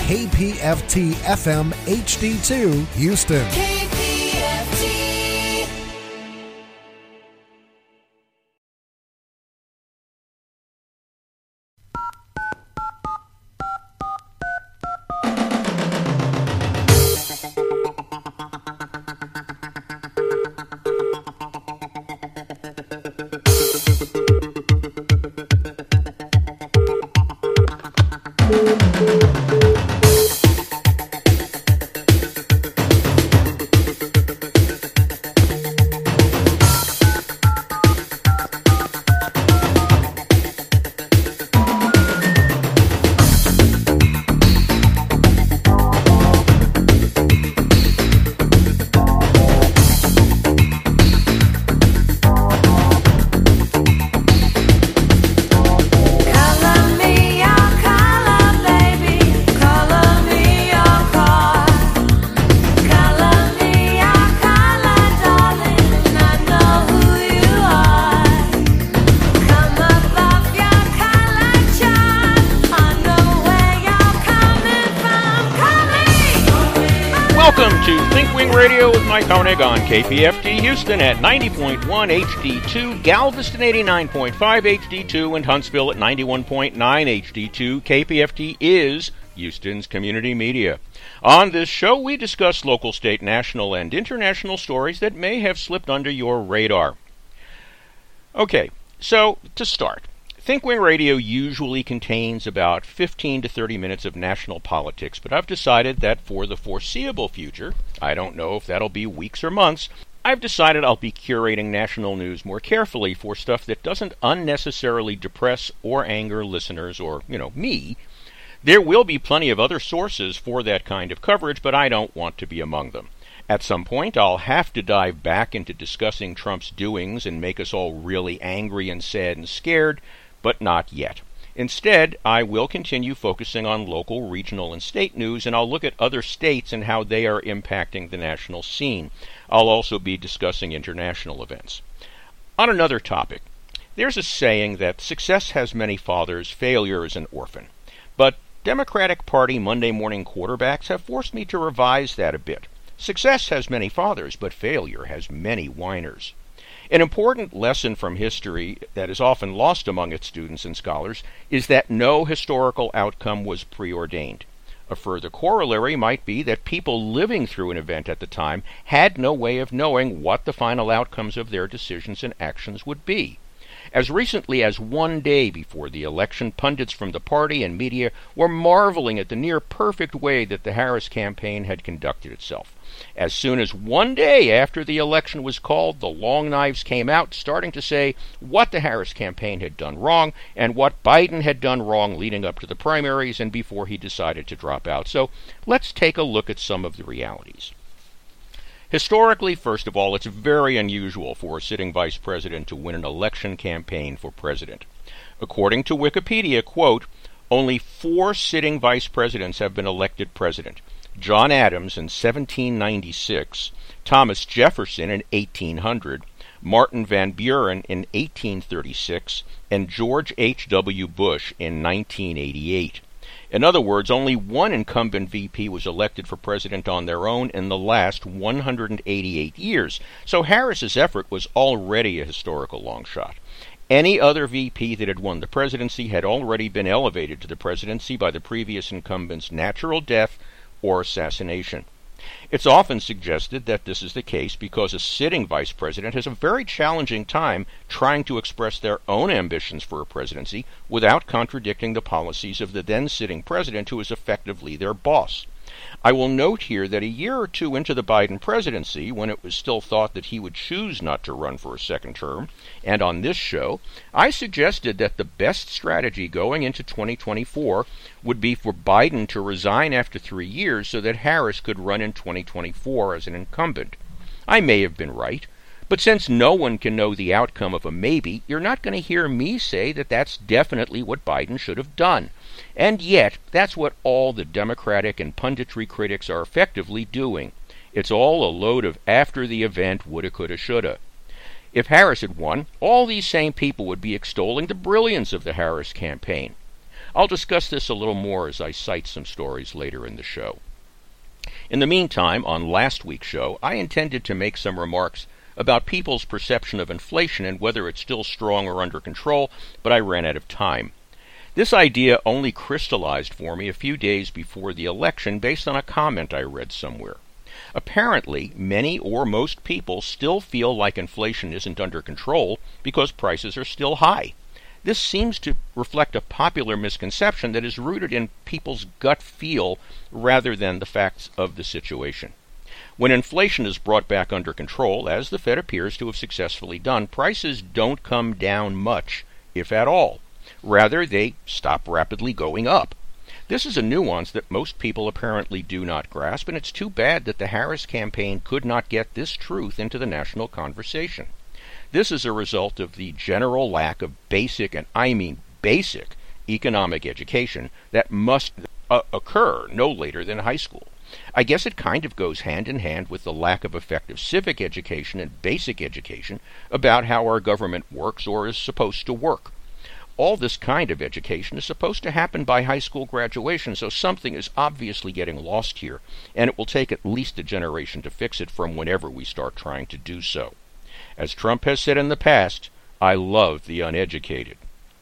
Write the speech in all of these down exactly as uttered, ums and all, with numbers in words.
K P F T F M H D two Houston. K P F T. Koenig on K P F T Houston at ninety point one H D two, Galveston eighty-nine point five H D two, and Huntsville at ninety-one point nine H D two. K P F T is Houston's community media. On this show, we discuss local, state, national, and international stories that may have slipped under your radar. Okay, so to start, ThinkWing Radio usually contains about fifteen to thirty minutes of national politics, but I've decided that for the foreseeable future, I don't know if that'll be weeks or months, I've decided I'll be curating national news more carefully for stuff that doesn't unnecessarily depress or anger listeners or, you know, me. There will be plenty of other sources for that kind of coverage, but I don't want to be among them. At some point, I'll have to dive back into discussing Trump's doings and make us all really angry and sad and scared, but not yet. Instead, I will continue focusing on local, regional, and state news, and I'll look at other states and how they are impacting the national scene. I'll also be discussing international events. On another topic, there's a saying that success has many fathers, failure is an orphan. But Democratic Party Monday morning quarterbacks have forced me to revise that a bit. Success has many fathers, but failure has many whiners. An important lesson from history that is often lost among its students and scholars is that no historical outcome was preordained. A further corollary might be that people living through an event at the time had no way of knowing what the final outcomes of their decisions and actions would be. As recently as one day before the election, pundits from the party and media were marveling at the near-perfect way that the Harris campaign had conducted itself. As soon as one day after the election was called, the long knives came out, starting to say what the Harris campaign had done wrong and what Biden had done wrong leading up to the primaries and before he decided to drop out. So let's take a look at some of the realities. Historically, first of all, it's very unusual for a sitting vice president to win an election campaign for president. According to Wikipedia, quote, only four sitting vice presidents have been elected president. John Adams in seventeen ninety-six, Thomas Jefferson in eighteen hundred, Martin Van Buren in eighteen thirty-six, and George H W Bush in nineteen eighty-eight. In other words, only one incumbent V P was elected for president on their own in the last one hundred eighty-eight years, so Harris's effort was already a historical long shot. Any other V P that had won the presidency had already been elevated to the presidency by the previous incumbent's natural death or assassination. It's often suggested that this is the case because a sitting vice president has a very challenging time trying to express their own ambitions for a presidency without contradicting the policies of the then sitting president, who is effectively their boss. I will note here that a year or two into the Biden presidency, when it was still thought that he would choose not to run for a second term, and on this show, I suggested that the best strategy going into twenty twenty-four would be for Biden to resign after three years so that Harris could run in twenty twenty-four as an incumbent. I may have been right, but since no one can know the outcome of a maybe, you're not going to hear me say that that's definitely what Biden should have done. And yet, that's what all the Democratic and punditry critics are effectively doing. It's all a load of after-the-event woulda, coulda, shoulda. If Harris had won, all these same people would be extolling the brilliance of the Harris campaign. I'll discuss this a little more as I cite some stories later in the show. In the meantime, on last week's show, I intended to make some remarks about people's perception of inflation and whether it's still strong or under control, but I ran out of time. This idea only crystallized for me a few days before the election based on a comment I read somewhere. Apparently, many or most people still feel like inflation isn't under control because prices are still high. This seems to reflect a popular misconception that is rooted in people's gut feel rather than the facts of the situation. When inflation is brought back under control, as the Fed appears to have successfully done, prices don't come down much, if at all. Rather, they stop rapidly going up. This is a nuance that most people apparently do not grasp, and it's too bad that the Harris campaign could not get this truth into the national conversation. This is a result of the general lack of basic, and I mean basic, economic education that must uh, occur no later than high school. I guess it kind of goes hand in hand with the lack of effective civic education and basic education about how our government works or is supposed to work. All this kind of education is supposed to happen by high school graduation, so something is obviously getting lost here, and it will take at least a generation to fix it from whenever we start trying to do so. As Trump has said in the past, I love the uneducated.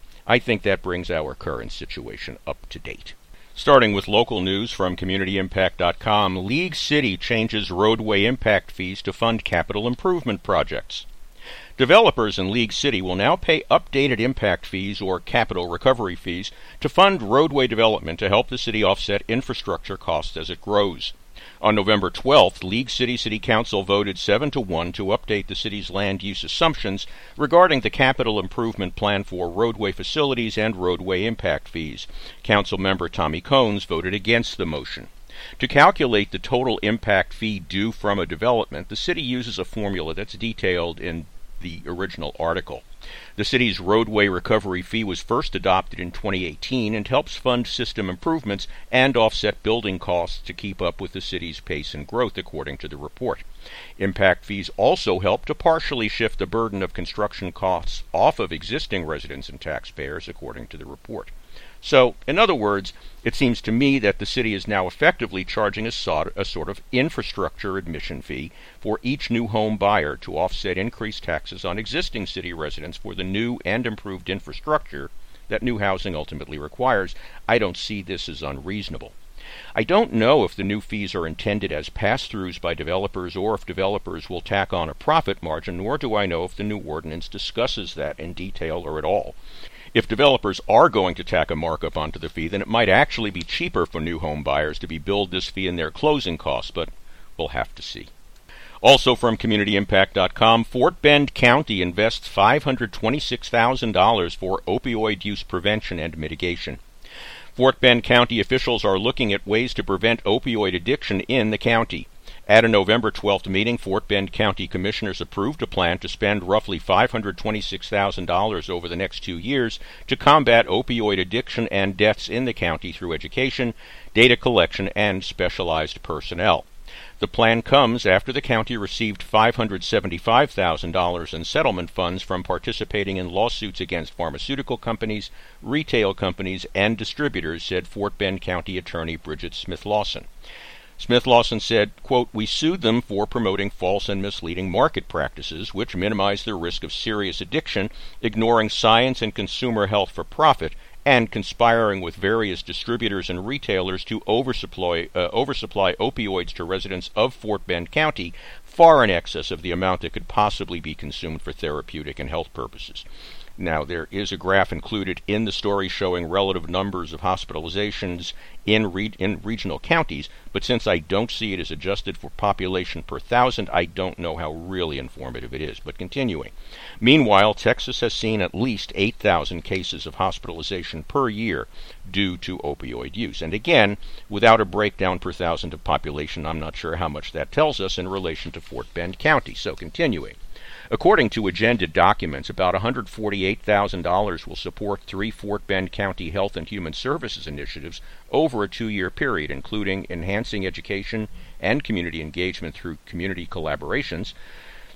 I think that brings our current situation up to date. Starting with local news from community impact dot com, League City changes roadway impact fees to fund capital improvement projects. Developers in League City will now pay updated impact fees or capital recovery fees to fund roadway development to help the city offset infrastructure costs as it grows. On November twelfth, League City City Council voted seven to one to update the city's land use assumptions regarding the capital improvement plan for roadway facilities and roadway impact fees. Council member Tommy Cones voted against the motion. To calculate the total impact fee due from a development, the city uses a formula that's detailed in the original article. The city's roadway recovery fee was first adopted in twenty eighteen and helps fund system improvements and offset building costs to keep up with the city's pace and growth, according to the report. Impact fees also help to partially shift the burden of construction costs off of existing residents and taxpayers, according to the report. So, in other words, it seems to me that the city is now effectively charging a sort, a sort of infrastructure admission fee for each new home buyer to offset increased taxes on existing city residents for the new and improved infrastructure that new housing ultimately requires. I don't see this as unreasonable. I don't know if the new fees are intended as pass-throughs by developers or if developers will tack on a profit margin, nor do I know if the new ordinance discusses that in detail or at all. If developers are going to tack a markup onto the fee, then it might actually be cheaper for new home buyers to be billed this fee in their closing costs, but we'll have to see. Also from community impact dot com, Fort Bend County invests five hundred twenty-six thousand dollars for opioid use prevention and mitigation. Fort Bend County officials are looking at ways to prevent opioid addiction in the county. At a November twelfth meeting, Fort Bend County Commissioners approved a plan to spend roughly five hundred twenty-six thousand dollars over the next two years to combat opioid addiction and deaths in the county through education, data collection, and specialized personnel. The plan comes after the county received five hundred seventy-five thousand dollars in settlement funds from participating in lawsuits against pharmaceutical companies, retail companies, and distributors, said Fort Bend County Attorney Bridget Smith-Lawson. Smith-Lawson said, quote, "We sued them for promoting false and misleading market practices, which minimize the risk of serious addiction, ignoring science and consumer health for profit, and conspiring with various distributors and retailers to oversupply, uh, oversupply opioids to residents of Fort Bend County, far in excess of the amount that could possibly be consumed for therapeutic and health purposes." Now, there is a graph included in the story showing relative numbers of hospitalizations in, re- in regional counties, but since I don't see it as adjusted for population per thousand, I don't know how really informative it is. But continuing. Meanwhile, Texas has seen at least eight thousand cases of hospitalization per year due to opioid use. And again, without a breakdown per thousand of population, I'm not sure how much that tells us in relation to Fort Bend County. So continuing. According to agended documents, about one hundred forty-eight thousand dollars will support three Fort Bend County Health and Human Services initiatives over a two-year period, including enhancing education and community engagement through community collaborations,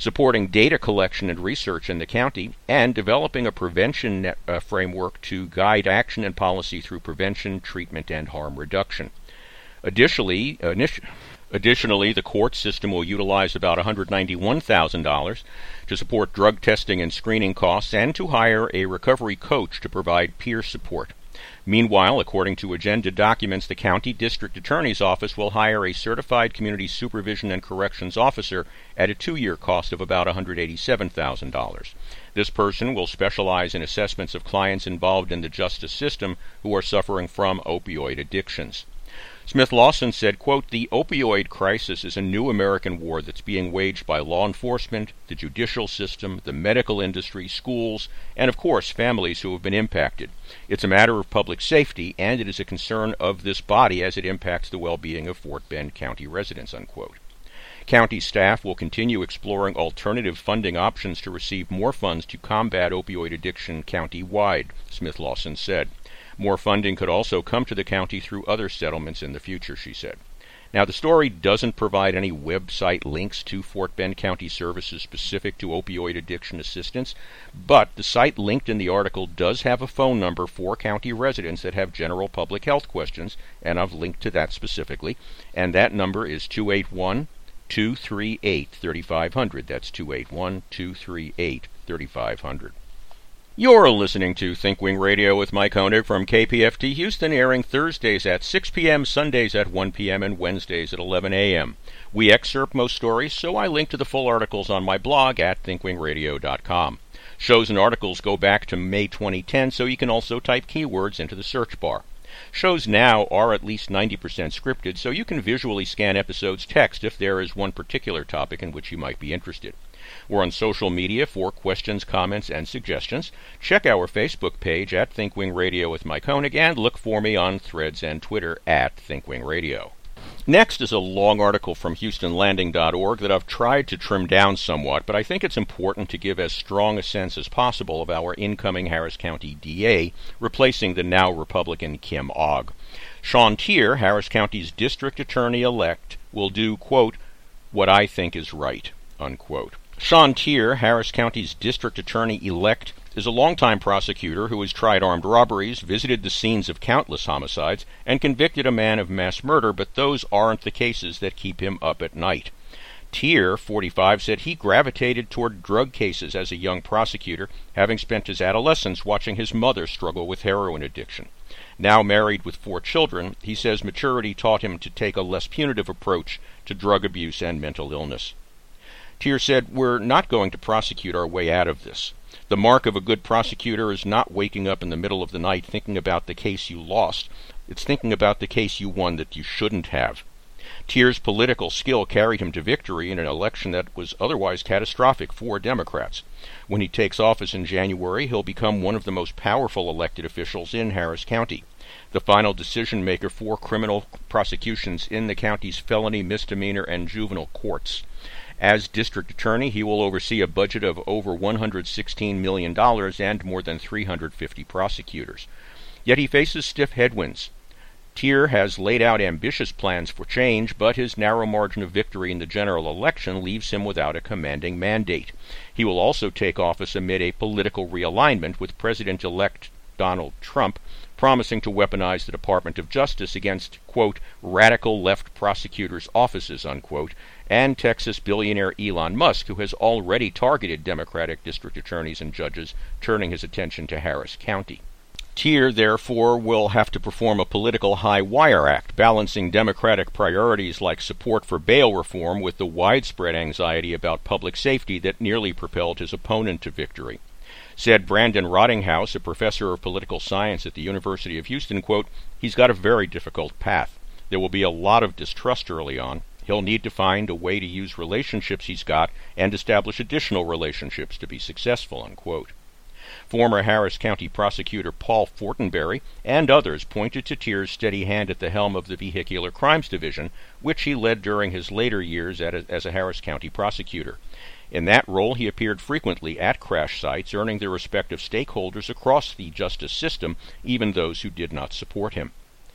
supporting data collection and research in the county, and developing a prevention net, uh, framework to guide action and policy through prevention, treatment, and harm reduction. Additionally, uh, initi- Additionally, the court system will utilize about one hundred ninety-one thousand dollars to support drug testing and screening costs and to hire a recovery coach to provide peer support. Meanwhile, according to agenda documents, the county district attorney's office will hire a certified community supervision and corrections officer at a two-year cost of about one hundred eighty-seven thousand dollars. This person will specialize in assessments of clients involved in the justice system who are suffering from opioid addictions. Smith Lawson said, quote, "The opioid crisis is a new American war that's being waged by law enforcement, the judicial system, the medical industry, schools, and of course families who have been impacted. It's a matter of public safety, and it is a concern of this body as it impacts the well-being of Fort Bend County residents," unquote. County staff will continue exploring alternative funding options to receive more funds to combat opioid addiction county-wide, Smith Lawson said. More funding could also come to the county through other settlements in the future, she said. Now, the story doesn't provide any website links to Fort Bend County services specific to opioid addiction assistance, but the site linked in the article does have a phone number for county residents that have general public health questions, and I've linked to that specifically, and that number is two eight one, two three eight, three five zero zero. That's two eight one, two three eight, three five zero zero. You're listening to ThinkWing Radio with Mike Honig from K P F T Houston, airing Thursdays at six p.m., Sundays at one p.m., and Wednesdays at eleven a.m. We excerpt most stories, so I link to the full articles on my blog at think wing radio dot com. Shows and articles go back to May twenty ten, so you can also type keywords into the search bar. Shows now are at least ninety percent scripted, so you can visually scan episodes' text if there is one particular topic in which you might be interested. We're on social media for questions, comments, and suggestions. Check our Facebook page at ThinkWing Radio with Mike Honig, and look for me on Threads and Twitter at ThinkWing Radio. Next is a long article from Houston Landing dot org that I've tried to trim down somewhat, but I think it's important to give as strong a sense as possible of our incoming Harris County D A, replacing the now Republican Kim Ogg. Sean Teare, Harris County's district attorney-elect, will do, quote, "what I think is right," unquote. Sean Teare, Harris County's district attorney-elect, is a longtime prosecutor who has tried armed robberies, visited the scenes of countless homicides, and convicted a man of mass murder, but those aren't the cases that keep him up at night. Teare, forty-five, said he gravitated toward drug cases as a young prosecutor, having spent his adolescence watching his mother struggle with heroin addiction. Now married with four children, he says maturity taught him to take a less punitive approach to drug abuse and mental illness. Teare said, "We're not going to prosecute our way out of this. The mark of a good prosecutor is not waking up in the middle of the night thinking about the case you lost. It's thinking about the case you won that you shouldn't have." Teare's political skill carried him to victory in an election that was otherwise catastrophic for Democrats. When he takes office in January, he'll become one of the most powerful elected officials in Harris County, the final decision-maker for criminal prosecutions in the county's felony, misdemeanor, and juvenile courts. As district attorney, he will oversee a budget of over one hundred sixteen million dollars and more than three hundred fifty prosecutors. Yet he faces stiff headwinds. Teare has laid out ambitious plans for change, but his narrow margin of victory in the general election leaves him without a commanding mandate. He will also take office amid a political realignment, with President-elect Donald Trump promising to weaponize the Department of Justice against, quote, "radical left prosecutors' offices," unquote, and Texas billionaire Elon Musk, who has already targeted Democratic district attorneys and judges, turning his attention to Harris County. Teare, therefore, will have to perform a political high-wire act, balancing Democratic priorities like support for bail reform with the widespread anxiety about public safety that nearly propelled his opponent to victory. Said Brandon Rottinghouse, a professor of political science at the University of Houston, quote, "He's got a very difficult path. There will be a lot of distrust early on. He'll need to find a way to use relationships he's got and establish additional relationships to be successful," unquote. Former Harris County prosecutor Paul Fortenberry and others pointed to Teare's steady hand at the helm of the Vehicular Crimes Division, which he led during his later years at a, as a Harris County prosecutor. In that role, he appeared frequently at crash sites, earning the respect of stakeholders across the justice system, even those who did not support him.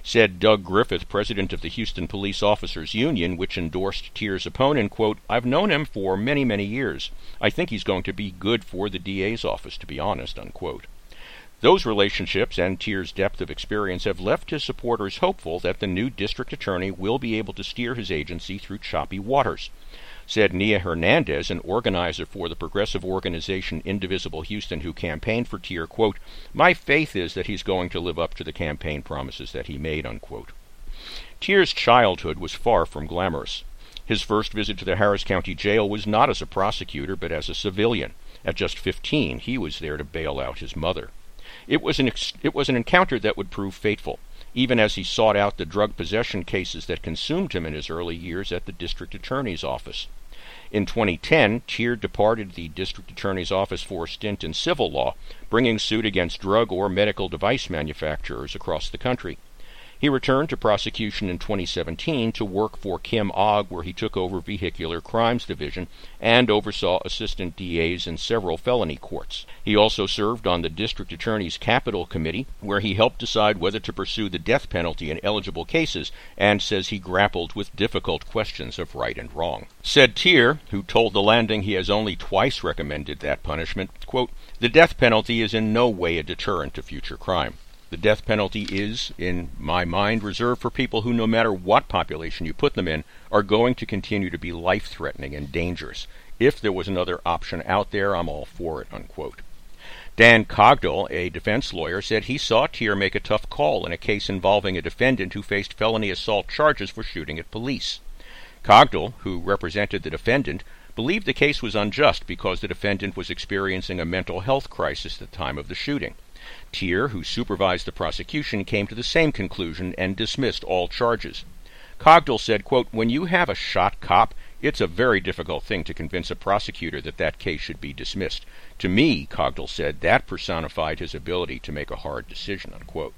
Said Doug Griffith, president of the Houston Police Officers Union, which endorsed Tyr's opponent, quote, "I've known him for many, many years. I think he's going to be good for the D A's office, to be honest," unquote. Those relationships and Tyr's depth of experience have left his supporters hopeful that the new district attorney will be able to steer his agency through choppy waters. Said Nia Hernandez, an organizer for the progressive organization Indivisible Houston, who campaigned for Tyr, quote, "My faith is that he's going to live up to the campaign promises that he made," unquote. Tyr's childhood was far from glamorous. His first visit to the Harris County Jail was not as a prosecutor, but as a civilian. At just fifteen, he was there to bail out his mother. It was an ex- it was an encounter that would prove fateful, even as he sought out the drug possession cases that consumed him in his early years at the district attorney's office. In twenty ten, Tyr departed the district attorney's office for a stint in civil law, bringing suit against drug or medical device manufacturers across the country. He returned to prosecution in twenty seventeen to work for Kim Ogg, where he took over Vehicular Crimes Division and oversaw assistant D As in several felony courts. He also served on the District Attorney's Capital Committee, where he helped decide whether to pursue the death penalty in eligible cases, and says he grappled with difficult questions of right and wrong. Said Tyr, who told The Landing he has only twice recommended that punishment, quote, "The death penalty is in no way a deterrent to future crime. The death penalty is, in my mind, reserved for people who, no matter what population you put them in, are going to continue to be life-threatening and dangerous. If there was another option out there, I'm all for it," unquote. Dan Cogdell, a defense lawyer, said he saw Tyr make a tough call in a case involving a defendant who faced felony assault charges for shooting at police. Cogdell, who represented the defendant, believed the case was unjust because the defendant was experiencing a mental health crisis at the time of the shooting. Tyr, who supervised the prosecution, came to the same conclusion and dismissed all charges. Cogdell said, quote, "When you have a shot cop, it's a very difficult thing to convince a prosecutor that that case should be dismissed. To me," Cogdell said, "that personified his ability to make a hard decision," unquote.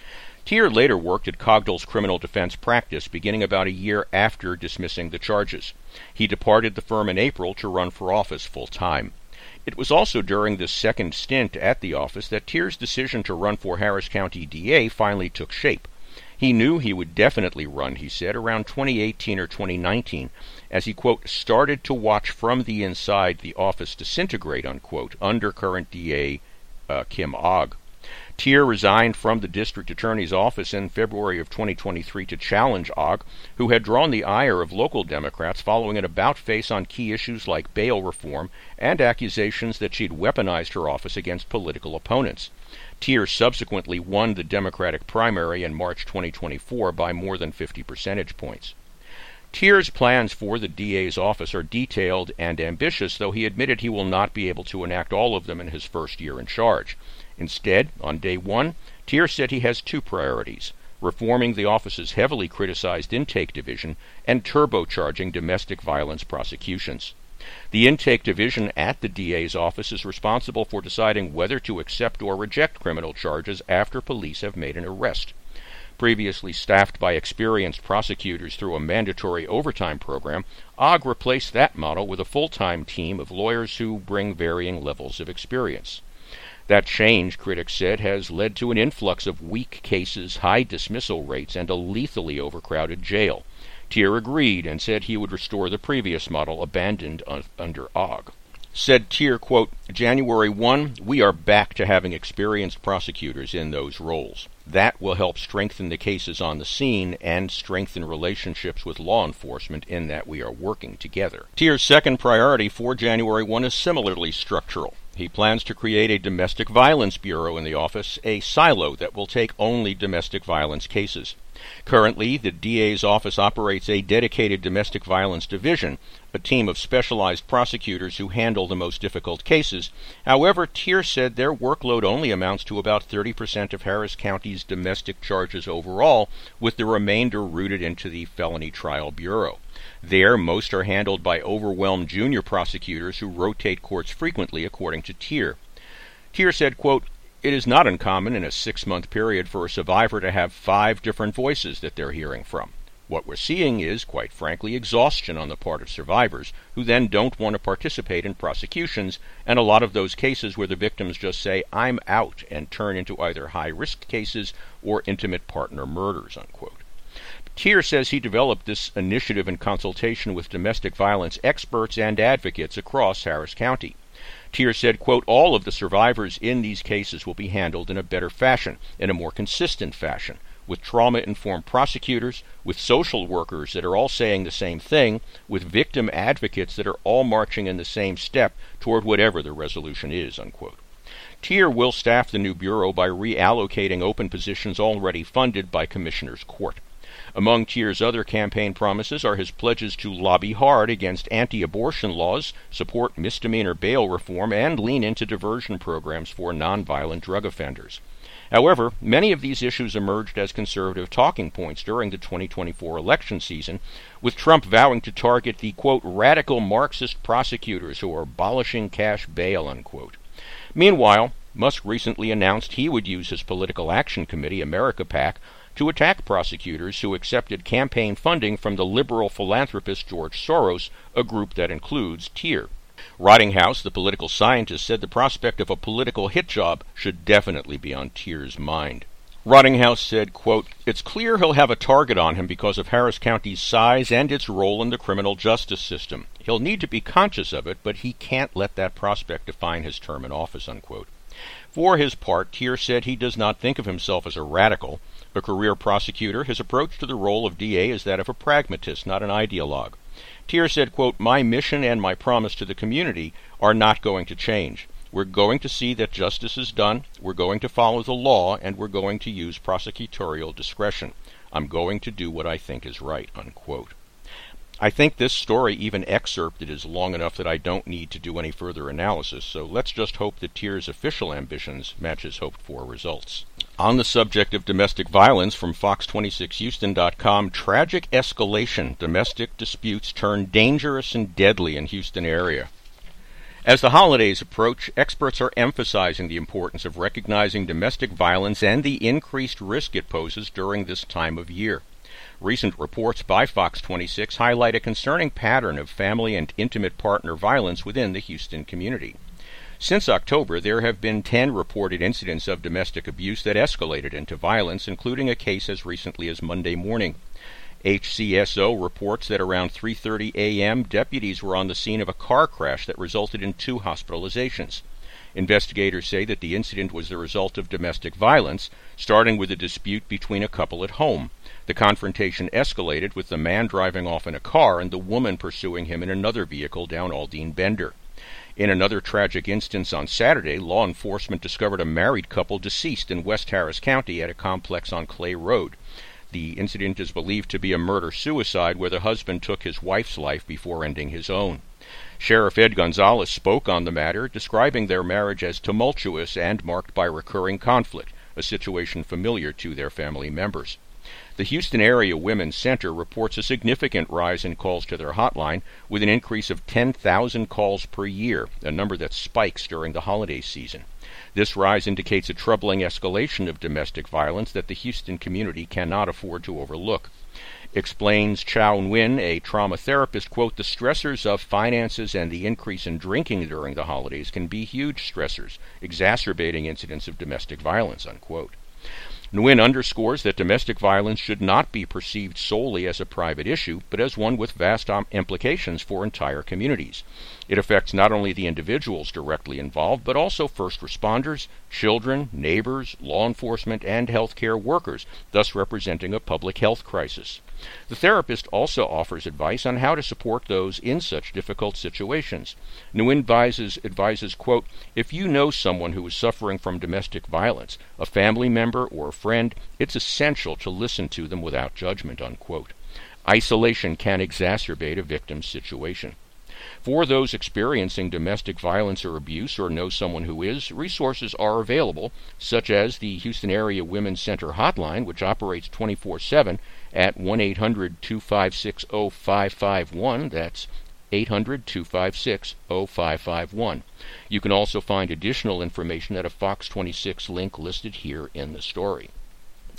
Tyr later worked at Cogdell's criminal defense practice, beginning about a year after dismissing the charges. He departed the firm in April to run for office full-time. It was also during this second stint at the office that Tyr's decision to run for Harris County D A finally took shape. He knew he would definitely run, he said, around twenty eighteen or twenty nineteen, as he, quote, "started to watch from the inside the office disintegrate," unquote, under current D A uh, Kim Ogg. Tyr resigned from the district attorney's office in February of twenty twenty-three to challenge Ogg, who had drawn the ire of local Democrats following an about-face on key issues like bail reform and accusations that she'd weaponized her office against political opponents. Tyr subsequently won the Democratic primary in March twenty twenty-four by more than fifty percentage points. Tyr's plans for the D A's office are detailed and ambitious, though he admitted he will not be able to enact all of them in his first year in charge. Instead, on day one, Tyr said he has two priorities: reforming the office's heavily criticized intake division and turbocharging domestic violence prosecutions. The intake division at the D A's office is responsible for deciding whether to accept or reject criminal charges after police have made an arrest. Previously staffed by experienced prosecutors through a mandatory overtime program, Ogg replaced that model with a full-time team of lawyers who bring varying levels of experience. That change, critics said, has led to an influx of weak cases, high dismissal rates, and a lethally overcrowded jail. Tyr agreed and said he would restore the previous model abandoned un- under Ogg. Said Tyr, quote, "January first, we are back to having experienced prosecutors in those roles. That will help strengthen the cases on the scene and strengthen relationships with law enforcement in that we are working together." Tyr's second priority for January first is similarly structural. He plans to create a domestic violence bureau in the office, a silo that will take only domestic violence cases. Currently, the D A's office operates a dedicated domestic violence division, a team of specialized prosecutors who handle the most difficult cases. However, Tyr said their workload only amounts to about thirty percent of Harris County's domestic charges overall, with the remainder routed into the Felony Trial Bureau. There, most are handled by overwhelmed junior prosecutors who rotate courts frequently, according to Tyr. Tyr said, quote, "It is not uncommon in a six-month period for a survivor to have five different voices that they're hearing from. What we're seeing is, quite frankly, exhaustion on the part of survivors who then don't want to participate in prosecutions, and a lot of those cases where the victims just say, I'm out, and turn into either high-risk cases or intimate partner murders, unquote. Tier says he developed this initiative in consultation with domestic violence experts and advocates across Harris County. Tier said, quote, all of the survivors in these cases will be handled in a better fashion, in a more consistent fashion, with trauma-informed prosecutors, with social workers that are all saying the same thing, with victim advocates that are all marching in the same step toward whatever the resolution is, unquote. Tier will staff the new bureau by reallocating open positions already funded by Commissioner's Court. Among Tier's other campaign promises are his pledges to lobby hard against anti-abortion laws, support misdemeanor bail reform, and lean into diversion programs for nonviolent drug offenders. However, many of these issues emerged as conservative talking points during the twenty twenty-four election season, with Trump vowing to target the, quote, radical Marxist prosecutors who are abolishing cash bail, unquote. Meanwhile, Musk recently announced he would use his Political Action Committee, America PAC, to attack prosecutors who accepted campaign funding from the liberal philanthropist George Soros, a group that includes Tier. Rottinghouse, the political scientist, said the prospect of a political hit job should definitely be on Tier's mind. Rottinghouse said, quote, it's clear he'll have a target on him because of Harris County's size and its role in the criminal justice system. He'll need to be conscious of it, but he can't let that prospect define his term in office, unquote. For his part, Tier said he does not think of himself as a radical. A career prosecutor, his approach to the role of D A is that of a pragmatist, not an ideologue. Tier said, quote, my mission and my promise to the community are not going to change. We're going to see that justice is done, we're going to follow the law, and we're going to use prosecutorial discretion. I'm going to do what I think is right, unquote. I think this story, even excerpted, is long enough that I don't need to do any further analysis, so let's just hope that Tier's official ambitions match his hoped-for results. On the subject of domestic violence, from Fox twenty-six Houston dot com, tragic escalation. Domestic disputes turn dangerous and deadly in Houston area. As the holidays approach, experts are emphasizing the importance of recognizing domestic violence and the increased risk it poses during this time of year. Recent reports by Fox twenty-six highlight a concerning pattern of family and intimate partner violence within the Houston community. Since October, there have been ten reported incidents of domestic abuse that escalated into violence, including a case as recently as Monday morning. H C S O reports that around three thirty a.m., deputies were on the scene of a car crash that resulted in two hospitalizations. Investigators say that the incident was the result of domestic violence, starting with a dispute between a couple at home. The confrontation escalated with the man driving off in a car and the woman pursuing him in another vehicle down Aldine Bender. In another tragic instance on Saturday, law enforcement discovered a married couple deceased in West Harris County at a complex on Clay Road. The incident is believed to be a murder-suicide where the husband took his wife's life before ending his own. Sheriff Ed Gonzalez spoke on the matter, describing their marriage as tumultuous and marked by recurring conflict, a situation familiar to their family members. The Houston Area Women's Center reports a significant rise in calls to their hotline, with an increase of ten thousand calls per year, a number that spikes during the holiday season. This rise indicates a troubling escalation of domestic violence that the Houston community cannot afford to overlook. Explains Chow Nguyen, a trauma therapist, quote, the stressors of finances and the increase in drinking during the holidays can be huge stressors, exacerbating incidents of domestic violence, unquote. Nguyen underscores that domestic violence should not be perceived solely as a private issue, but as one with vast implications for entire communities. It affects not only the individuals directly involved, but also first responders, children, neighbors, law enforcement, and healthcare workers, thus representing a public health crisis. The therapist also offers advice on how to support those in such difficult situations. Nguyen advises, advises, quote, if you know someone who is suffering from domestic violence, a family member or a friend, it's essential to listen to them without judgment, unquote. Isolation can exacerbate a victim's situation. For those experiencing domestic violence or abuse or know someone who is, resources are available, such as the Houston Area Women's Center hotline, which operates twenty-four seven at one eight hundred two five six oh five five one. That's eight hundred two five six oh five five one. You can also find additional information at a Fox twenty-six link listed here in the story.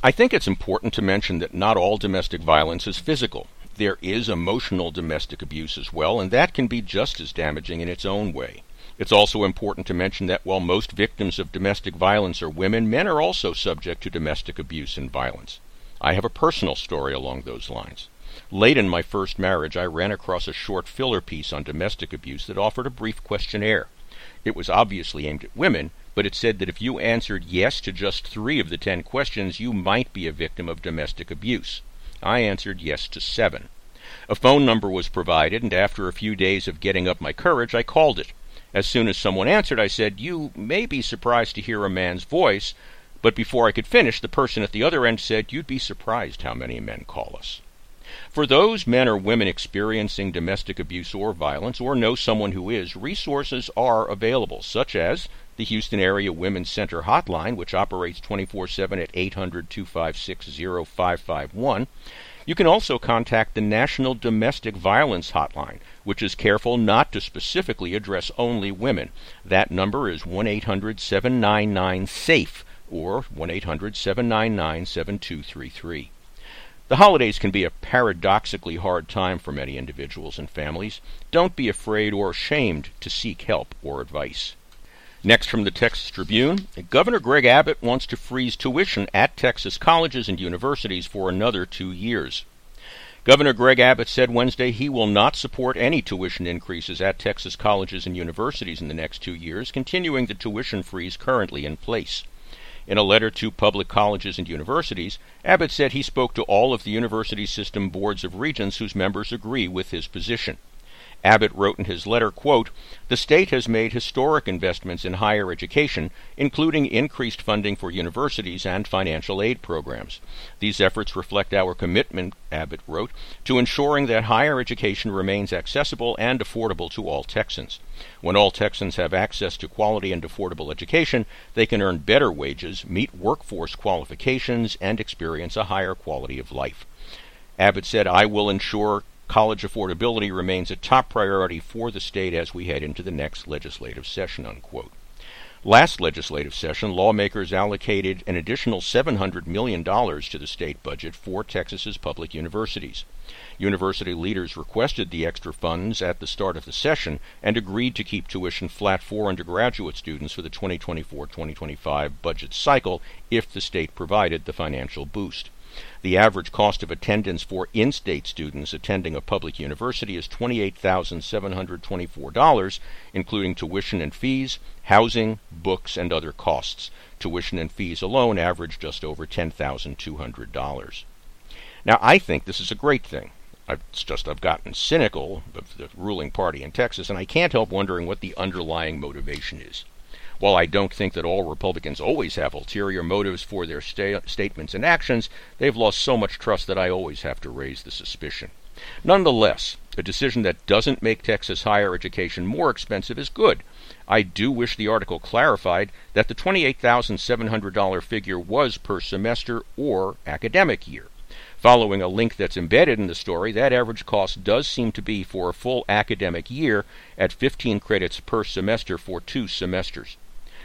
I think it's important to mention that not all domestic violence is physical. There is emotional domestic abuse as well, and that can be just as damaging in its own way. It's also important to mention that while most victims of domestic violence are women, men are also subject to domestic abuse and violence. I have a personal story along those lines. Late in my first marriage, I ran across a short filler piece on domestic abuse that offered a brief questionnaire. It was obviously aimed at women, but it said that if you answered yes to just three of the ten questions, you might be a victim of domestic abuse. I answered yes to seven. A phone number was provided, and after a few days of getting up my courage, I called it. As soon as someone answered, I said, "You may be surprised to hear a man's voice," but before I could finish, the person at the other end said, "You'd be surprised how many men call us." For those men or women experiencing domestic abuse or violence, or know someone who is, resources are available, such as the Houston Area Women's Center Hotline, which operates twenty-four seven at eight hundred, two five six, zero five five one. You can also contact the National Domestic Violence Hotline, which is careful not to specifically address only women. That number is one eight hundred, seven nine nine, SAFE, or one eight hundred, seven nine nine, seven two three three. The holidays can be a paradoxically hard time for many individuals and families. Don't be afraid or ashamed to seek help or advice. Next from the Texas Tribune, Governor Greg Abbott wants to freeze tuition at Texas colleges and universities for another two years. Governor Greg Abbott said Wednesday he will not support any tuition increases at Texas colleges and universities in the next two years, continuing the tuition freeze currently in place. In a letter to public colleges and universities, Abbott said he spoke to all of the university system boards of regents whose members agree with his position. Abbott wrote in his letter, quote, "The state has made historic investments in higher education, including increased funding for universities and financial aid programs. These efforts reflect our commitment," Abbott wrote, "to ensuring that higher education remains accessible and affordable to all Texans. When all Texans have access to quality and affordable education, they can earn better wages, meet workforce qualifications, and experience a higher quality of life." Abbott said, "I will ensure college affordability remains a top priority for the state as we head into the next legislative session," unquote. Last legislative session, lawmakers allocated an additional seven hundred million dollars to the state budget for Texas's public universities. University leaders requested the extra funds at the start of the session and agreed to keep tuition flat for undergraduate students for the twenty twenty-four twenty twenty-five budget cycle if the state provided the financial boost. The average cost of attendance for in-state students attending a public university is twenty-eight thousand seven hundred twenty-four dollars, including tuition and fees, housing, books, and other costs. Tuition and fees alone average just over ten thousand two hundred dollars. Now, I think this is a great thing. I've, it's just I've gotten cynical of the ruling party in Texas, and I can't help wondering what the underlying motivation is. While I don't think that all Republicans always have ulterior motives for their sta- statements and actions, they've lost so much trust that I always have to raise the suspicion. Nonetheless, a decision that doesn't make Texas higher education more expensive is good. I do wish the article clarified that the twenty-eight thousand seven hundred dollars figure was per semester or academic year. Following a link that's embedded in the story, that average cost does seem to be for a full academic year at fifteen credits per semester for two semesters.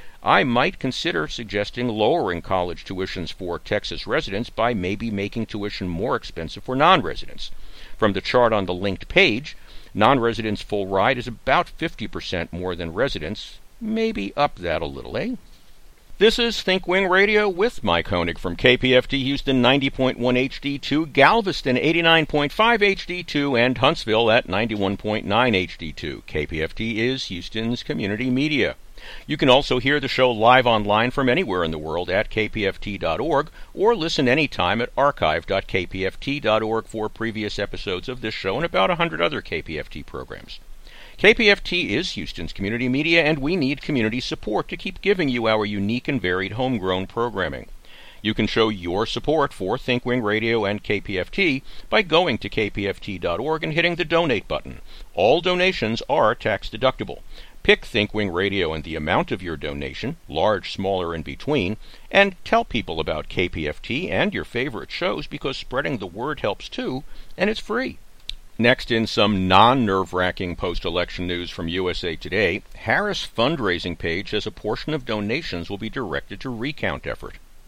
I might consider suggesting lowering college tuitions for Texas residents by maybe making tuition more expensive for non-residents. From the chart on the linked page, non-residents' full ride is about fifty percent more than residents. Maybe up that a little, eh? This is ThinkWing Radio with Mike Honig from K P F T Houston ninety point one H D two, Galveston eighty-nine point five H D two, and Huntsville at ninety-one point nine H D two. K P F T is Houston's community media. You can also hear the show live online from anywhere in the world at k p f t dot org or listen anytime at archive dot k p f t dot org for previous episodes of this show and about one hundred other K P F T programs. K P F T is Houston's community media, and we need community support to keep giving you our unique and varied homegrown programming. You can show your support for ThinkWing Radio and K P F T by going to k p f t dot org and hitting the donate button. All donations are tax deductible. Pick ThinkWing Radio and the amount of your donation, large, small, or in between, and tell people about K P F T and your favorite shows because spreading the word helps too, and it's free. Next, in some non-nerve-wracking post-election news from U S A Today, Harris fundraising page says a portion of donations will be directed to recount effort.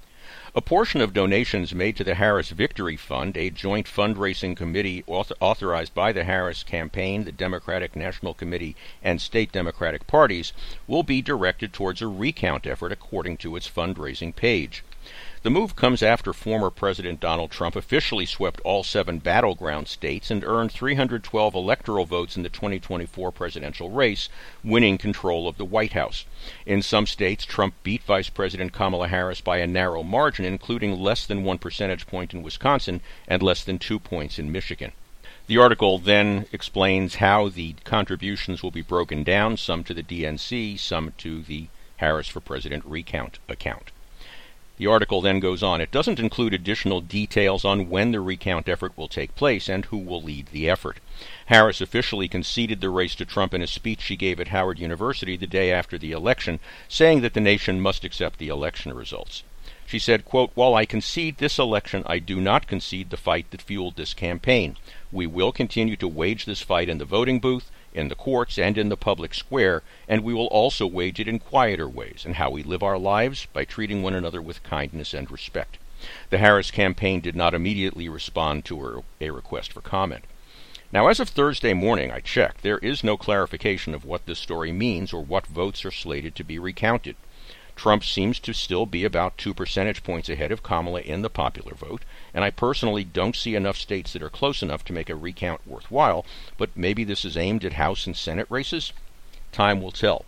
A portion of donations made to the Harris Victory Fund, a joint fundraising committee author- authorized by the Harris campaign, the Democratic National Committee, and state Democratic parties, will be directed towards a recount effort according to its fundraising page. The move comes after former President Donald Trump officially swept all seven battleground states and earned three hundred twelve electoral votes in the twenty twenty-four presidential race, winning control of the White House. In some states, Trump beat Vice President Kamala Harris by a narrow margin, including less than one percentage point in Wisconsin and less than two points in Michigan. The article then explains how the contributions will be broken down, some to the D N C, some to the Harris for President recount account. The article then goes on. It doesn't include additional details on when the recount effort will take place and who will lead the effort. Harris officially conceded the race to Trump in a speech she gave at Howard University the day after the election, saying that the nation must accept the election results. She said, quote, "While I concede this election, I do not concede the fight that fueled this campaign. We will continue to wage this fight in the voting booth, in the courts, and in the public square, and we will also wage it in quieter ways, and how we live our lives, by treating one another with kindness and respect." The Harris campaign did not immediately respond to her, a request for comment. Now, as of Thursday morning, I checked, there is no clarification of what this story means or what votes are slated to be recounted. Trump seems to still be about two percentage points ahead of Kamala in the popular vote, and I personally don't see enough states that are close enough to make a recount worthwhile, but maybe this is aimed at House and Senate races? Time will tell.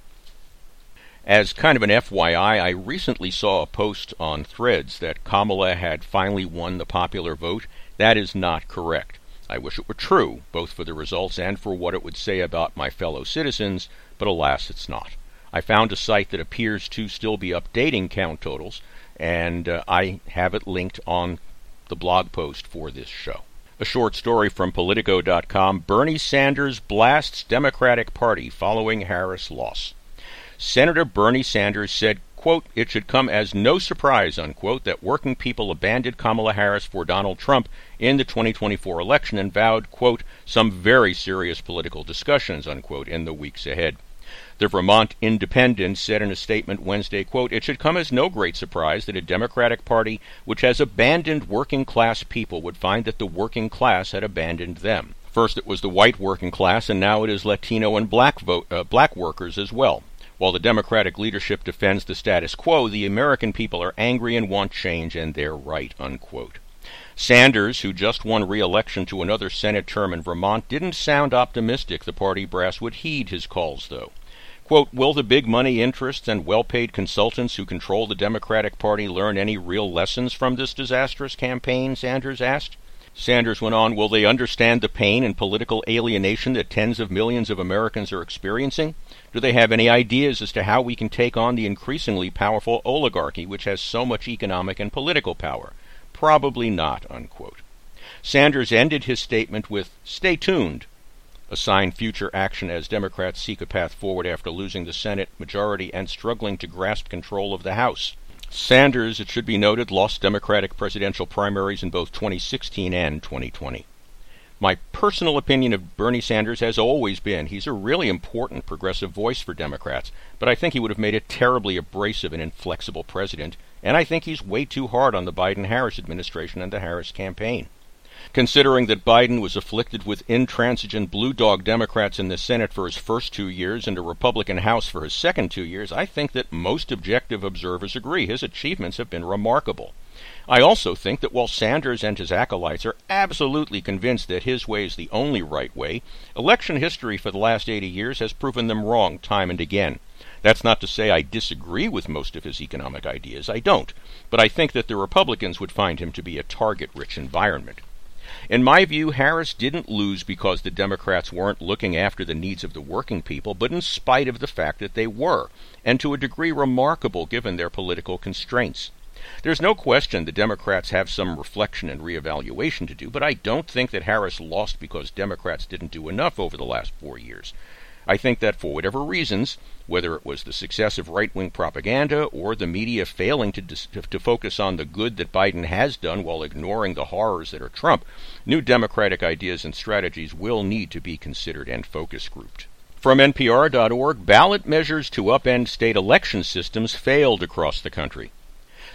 As kind of an F Y I, I recently saw a post on Threads that Kamala had finally won the popular vote. That is not correct. I wish it were true, both for the results and for what it would say about my fellow citizens, but alas, it's not. I found a site that appears to still be updating count totals, and uh, I have it linked on the blog post for this show. A short story from Politico dot com, Bernie Sanders blasts Democratic Party following Harris loss. Senator Bernie Sanders said, quote, "It should come as no surprise," unquote, that working people abandoned Kamala Harris for Donald Trump in the twenty twenty-four election and vowed, quote, "some very serious political discussions," unquote, in the weeks ahead. The Vermont Independent said in a statement Wednesday, quote, "It should come as no great surprise that a Democratic Party which has abandoned working-class people would find that the working class had abandoned them. First it was the white working class, and now it is Latino and black, vote, uh, black workers as well. While the Democratic leadership defends the status quo, the American people are angry and want change, and they're right," unquote. Sanders, who just won re-election to another Senate term in Vermont, didn't sound optimistic the party brass would heed his calls, though. Quote, "Will the big money interests and well-paid consultants who control the Democratic Party learn any real lessons from this disastrous campaign?" Sanders asked. Sanders went on, "Will they understand the pain and political alienation that tens of millions of Americans are experiencing? Do they have any ideas as to how we can take on the increasingly powerful oligarchy which has so much economic and political power? Probably not," unquote. Sanders ended his statement with, "Stay tuned," a sign future action as Democrats seek a path forward after losing the Senate majority and struggling to grasp control of the House. Sanders, it should be noted, lost Democratic presidential primaries in both twenty sixteen and twenty twenty. My personal opinion of Bernie Sanders has always been he's a really important progressive voice for Democrats, but I think he would have made a terribly abrasive and inflexible president, and I think he's way too hard on the Biden-Harris administration and the Harris campaign. Considering that Biden was afflicted with intransigent blue dog Democrats in the Senate for his first two years and a Republican House for his second two years, I think that most objective observers agree his achievements have been remarkable. I also think that while Sanders and his acolytes are absolutely convinced that his way is the only right way, election history for the last eighty years has proven them wrong time and again. That's not to say I disagree with most of his economic ideas. I don't. But I think that the Republicans would find him to be a target-rich environment. In my view, Harris didn't lose because the Democrats weren't looking after the needs of the working people, but in spite of the fact that they were, and to a degree remarkable given their political constraints. There's no question the Democrats have some reflection and reevaluation to do, but I don't think that Harris lost because Democrats didn't do enough over the last four years. I think that for whatever reasons, whether it was the success of right-wing propaganda or the media failing to, dis- to focus on the good that Biden has done while ignoring the horrors that are Trump, new Democratic ideas and strategies will need to be considered and focus grouped. From N P R dot org, ballot measures to upend state election systems failed across the country.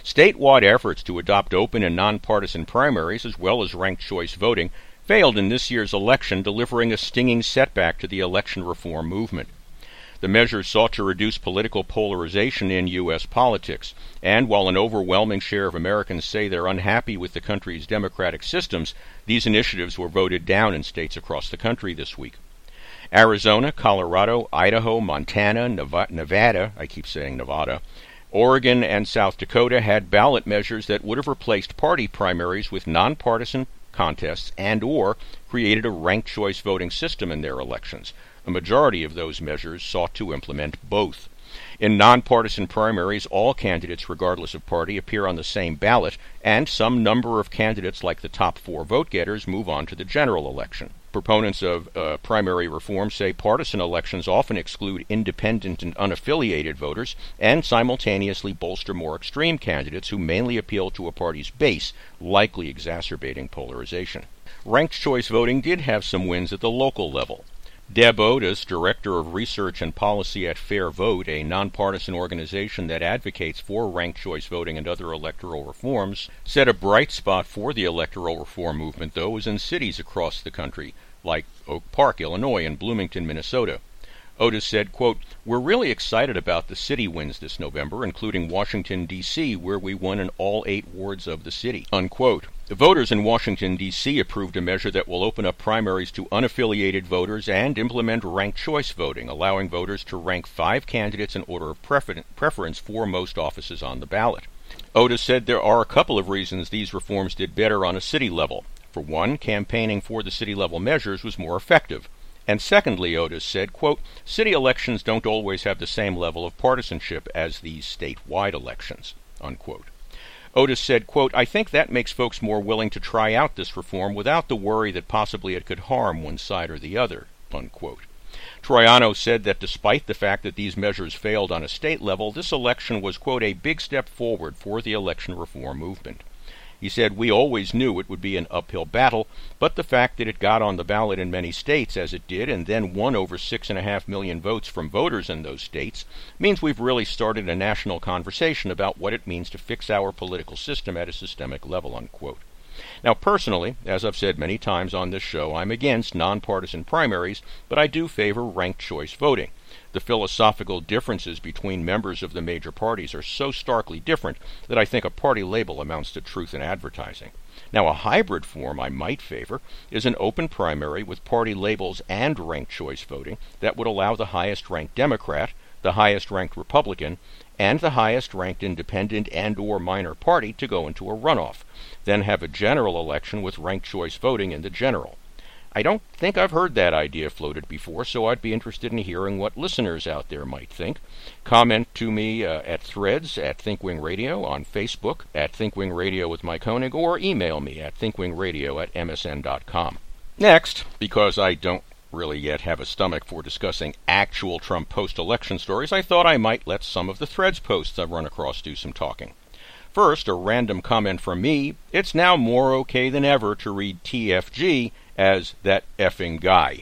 Statewide efforts to adopt open and nonpartisan primaries as well as ranked choice voting failed in this year's election, delivering a stinging setback to the election reform movement. The measures sought to reduce political polarization in U S politics, and while an overwhelming share of Americans say they're unhappy with the country's democratic systems, these initiatives were voted down in states across the country this week. Arizona, Colorado, Idaho, Montana, Nevada, I keep saying Nevada, Oregon, and South Dakota had ballot measures that would have replaced party primaries with nonpartisan contests and or created a ranked choice voting system in their elections. A majority of those measures sought to implement both. In nonpartisan primaries, all candidates, regardless of party, appear on the same ballot, and some number of candidates, like the top four vote-getters, move on to the general election. Proponents of uh, primary reform say partisan elections often exclude independent and unaffiliated voters and simultaneously bolster more extreme candidates who mainly appeal to a party's base, likely exacerbating polarization. Ranked choice voting did have some wins at the local level. Deb Otis, Director of Research and Policy at Fair Vote, a nonpartisan organization that advocates for ranked choice voting and other electoral reforms, said a bright spot for the electoral reform movement, though, is in cities across the country, like Oak Park, Illinois, and Bloomington, Minnesota. Otis said, quote, "We're really excited about the city wins this November, including Washington, D C, where we won in all eight wards of the city," unquote. The voters in Washington, D C approved a measure that will open up primaries to unaffiliated voters and implement ranked choice voting, allowing voters to rank five candidates in order of prefer- preference for most offices on the ballot. Otis said there are a couple of reasons these reforms did better on a city level. For one, campaigning for the city-level measures was more effective. And secondly, Otis said, quote, "City elections don't always have the same level of partisanship as these statewide elections," unquote. Otis said, quote, "I think that makes folks more willing to try out this reform without the worry that possibly it could harm one side or the other," unquote. Troiano said that despite the fact that these measures failed on a state level, this election was, quote, "a big step forward for the election reform movement." He said, "We always knew it would be an uphill battle, but the fact that it got on the ballot in many states as it did and then won over six and a half million votes from voters in those states means we've really started a national conversation about what it means to fix our political system at a systemic level," unquote. Now, personally, as I've said many times on this show, I'm against nonpartisan primaries, but I do favor ranked choice voting. The philosophical differences between members of the major parties are so starkly different that I think a party label amounts to truth in advertising. Now, a hybrid form I might favor is an open primary with party labels and ranked choice voting that would allow the highest-ranked Democrat, the highest-ranked Republican, and the highest-ranked independent and or minor party to go into a runoff, then have a general election with ranked choice voting in the general. I don't think I've heard that idea floated before, so I'd be interested in hearing what listeners out there might think. Comment to me uh, at Threads, at ThinkWing Radio, on Facebook, at ThinkWing Radio with Mike Koenig, or email me at thinkwingradio at m s n dot com. Next, because I don't really yet have a stomach for discussing actual Trump post-election stories, I thought I might let some of the Threads posts I've run across do some talking. First, a random comment from me: "It's now more okay than ever to read T F G as that effing guy."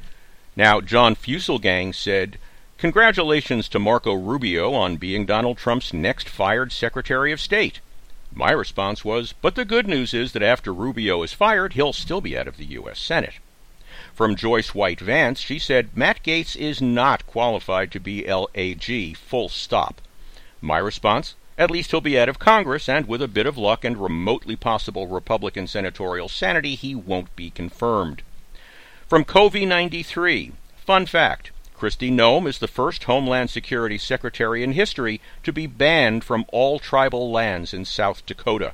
Now, John Fuselgang said, "Congratulations to Marco Rubio on being Donald Trump's next fired Secretary of State." My response was, "But the good news is that after Rubio is fired, he'll still be out of the U S Senate." From Joyce White Vance, she said, "Matt Gaetz is not qualified to be L A G, full stop." My response, "At least he'll be out of Congress, and with a bit of luck and remotely possible Republican senatorial sanity, he won't be confirmed." From Covey ninety-three, fun fact, Kristi Noem is the first Homeland Security Secretary in history to be banned from all tribal lands in South Dakota.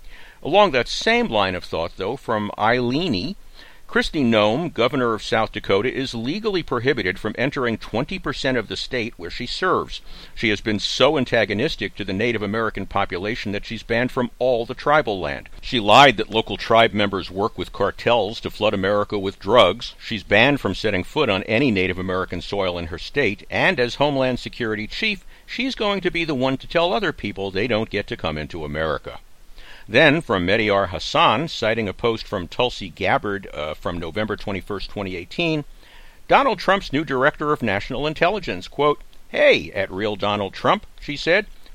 Along that same line of thought, though, from Eileeny, Kristi Noem, governor of South Dakota, is legally prohibited from entering twenty percent of the state where she serves. She has been so antagonistic to the Native American population that she's banned from all the tribal land. She lied that local tribe members work with cartels to flood America with drugs. She's banned from setting foot on any Native American soil in her state, and as Homeland Security Chief, she's going to be the one to tell other people they don't get to come into America. Then, from Mehdiar Hassan, citing a post from Tulsi Gabbard uh, from November twenty-first, twenty eighteen, Donald Trump's new Director of National Intelligence, quote, "Hey, at Real Donald Trump," she said,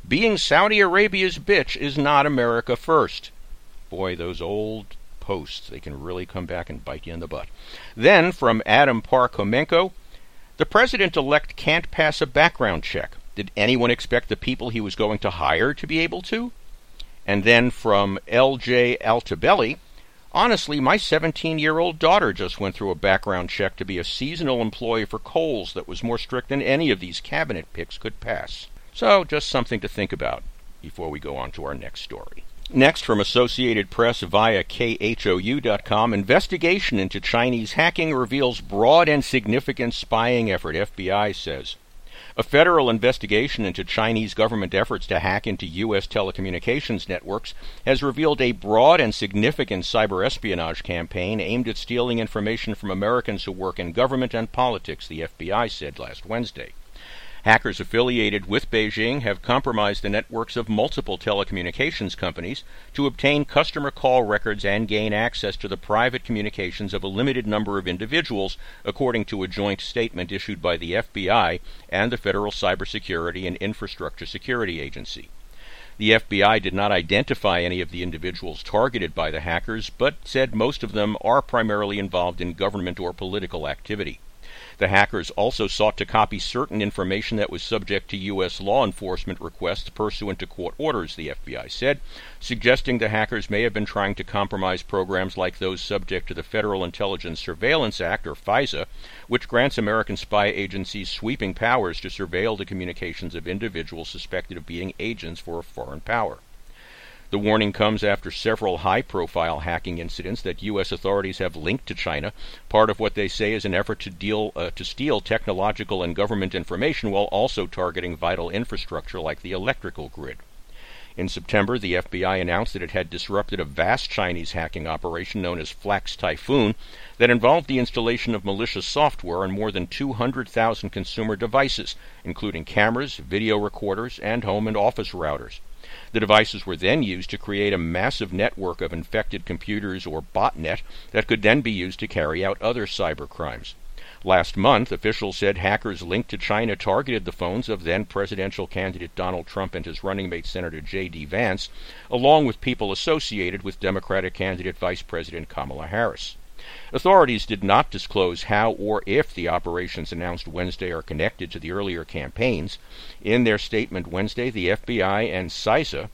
being Saudi Arabia's bitch is not America first. Boy, those old posts, they can really come back and bite you in the butt. Then, from Adam Parkomenko, the president-elect can't pass a background check. Did anyone expect the people he was going to hire to be able to? And then from L J Altabelli, honestly, my seventeen-year-old daughter just went through a background check to be a seasonal employee for Kohl's that was more strict than any of these cabinet picks could pass. So, just something to think about before we go on to our next story. Next, from Associated Press via K H O U dot com, investigation into Chinese hacking reveals broad and significant spying effort, F B I says. A federal investigation into Chinese government efforts to hack into U S telecommunications networks has revealed a broad and significant cyber espionage campaign aimed at stealing information from Americans who work in government and politics, the F B I said last Wednesday. Hackers affiliated with Beijing have compromised the networks of multiple telecommunications companies to obtain customer call records and gain access to the private communications of a limited number of individuals, according to a joint statement issued by the F B I and the Federal Cybersecurity and Infrastructure Security Agency. The F B I did not identify any of the individuals targeted by the hackers, but said most of them are primarily involved in government or political activity. The hackers also sought to copy certain information that was subject to U S law enforcement requests pursuant to court orders, the F B I said, suggesting the hackers may have been trying to compromise programs like those subject to the Federal Intelligence Surveillance Act, or FISA, which grants American spy agencies sweeping powers to surveil the communications of individuals suspected of being agents for a foreign power. The warning comes after several high-profile hacking incidents that U S authorities have linked to China, part of what they say is an effort to deal uh, to steal technological and government information while also targeting vital infrastructure like the electrical grid. In September, the F B I announced that it had disrupted a vast Chinese hacking operation known as Flax Typhoon that involved the installation of malicious software on more than two hundred thousand consumer devices, including cameras, video recorders, and home and office routers. The devices were then used to create a massive network of infected computers, or botnet, that could then be used to carry out other cyber crimes. Last month, officials said hackers linked to China targeted the phones of then-presidential candidate Donald Trump and his running mate Senator J D Vance, along with people associated with Democratic candidate Vice President Kamala Harris. Authorities did not disclose how or if the operations announced Wednesday are connected to the earlier campaigns. In their statement Wednesday, the F B I and CISA,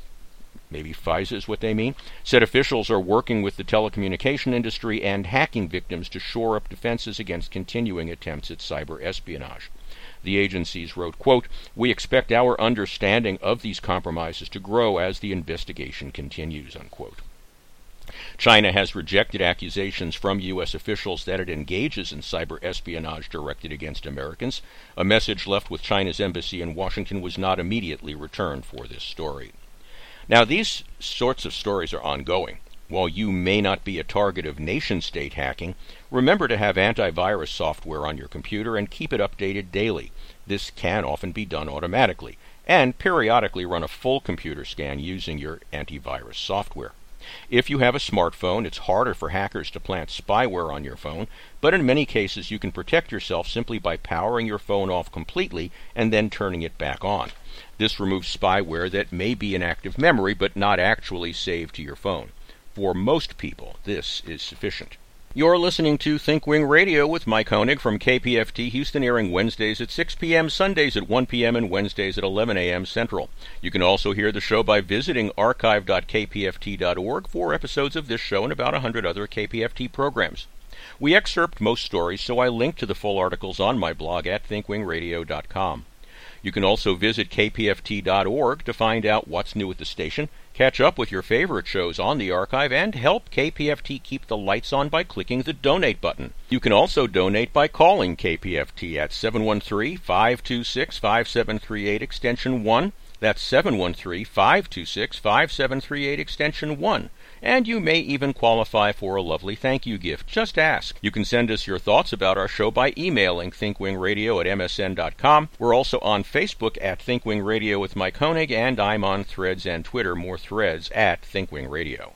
maybe FISA is what they mean, said officials are working with the telecommunication industry and hacking victims to shore up defenses against continuing attempts at cyber espionage. The agencies wrote, quote, "We expect our understanding of these compromises to grow as the investigation continues," unquote. China has rejected accusations from U S officials that it engages in cyber espionage directed against Americans. A message left with China's embassy in Washington was not immediately returned for this story. Now, these sorts of stories are ongoing. While you may not be a target of nation-state hacking, remember to have antivirus software on your computer and keep it updated daily. This can often be done automatically, and periodically run a full computer scan using your antivirus software. If you have a smartphone, it's harder for hackers to plant spyware on your phone, but in many cases you can protect yourself simply by powering your phone off completely and then turning it back on. This removes spyware that may be in active memory but not actually saved to your phone. For most people, this is sufficient. You're listening to ThinkWing Radio with Mike Honig from K P F T Houston, airing Wednesdays at six p.m., Sundays at one p.m., and Wednesdays at eleven a.m. Central. You can also hear the show by visiting archive dot k p f t dot org for episodes of this show and about one hundred other K P F T programs. We excerpt most stories, so I link to the full articles on my blog at think wing radio dot com. You can also visit k p f t dot org to find out what's new at the station, catch up with your favorite shows on the archive, and help K P F T keep the lights on by clicking the donate button. You can also donate by calling K P F T at seven one three, five two six, five seven three eight extension one. That's seven one three, five two six, five seven three eight extension one. And you may even qualify for a lovely thank you gift. Just ask. You can send us your thoughts about our show by emailing thinkwingradio at m s n dot com. We're also on Facebook at ThinkWing Radio with Mike Honig, and I'm on Threads and Twitter, more Threads, at ThinkWing Radio.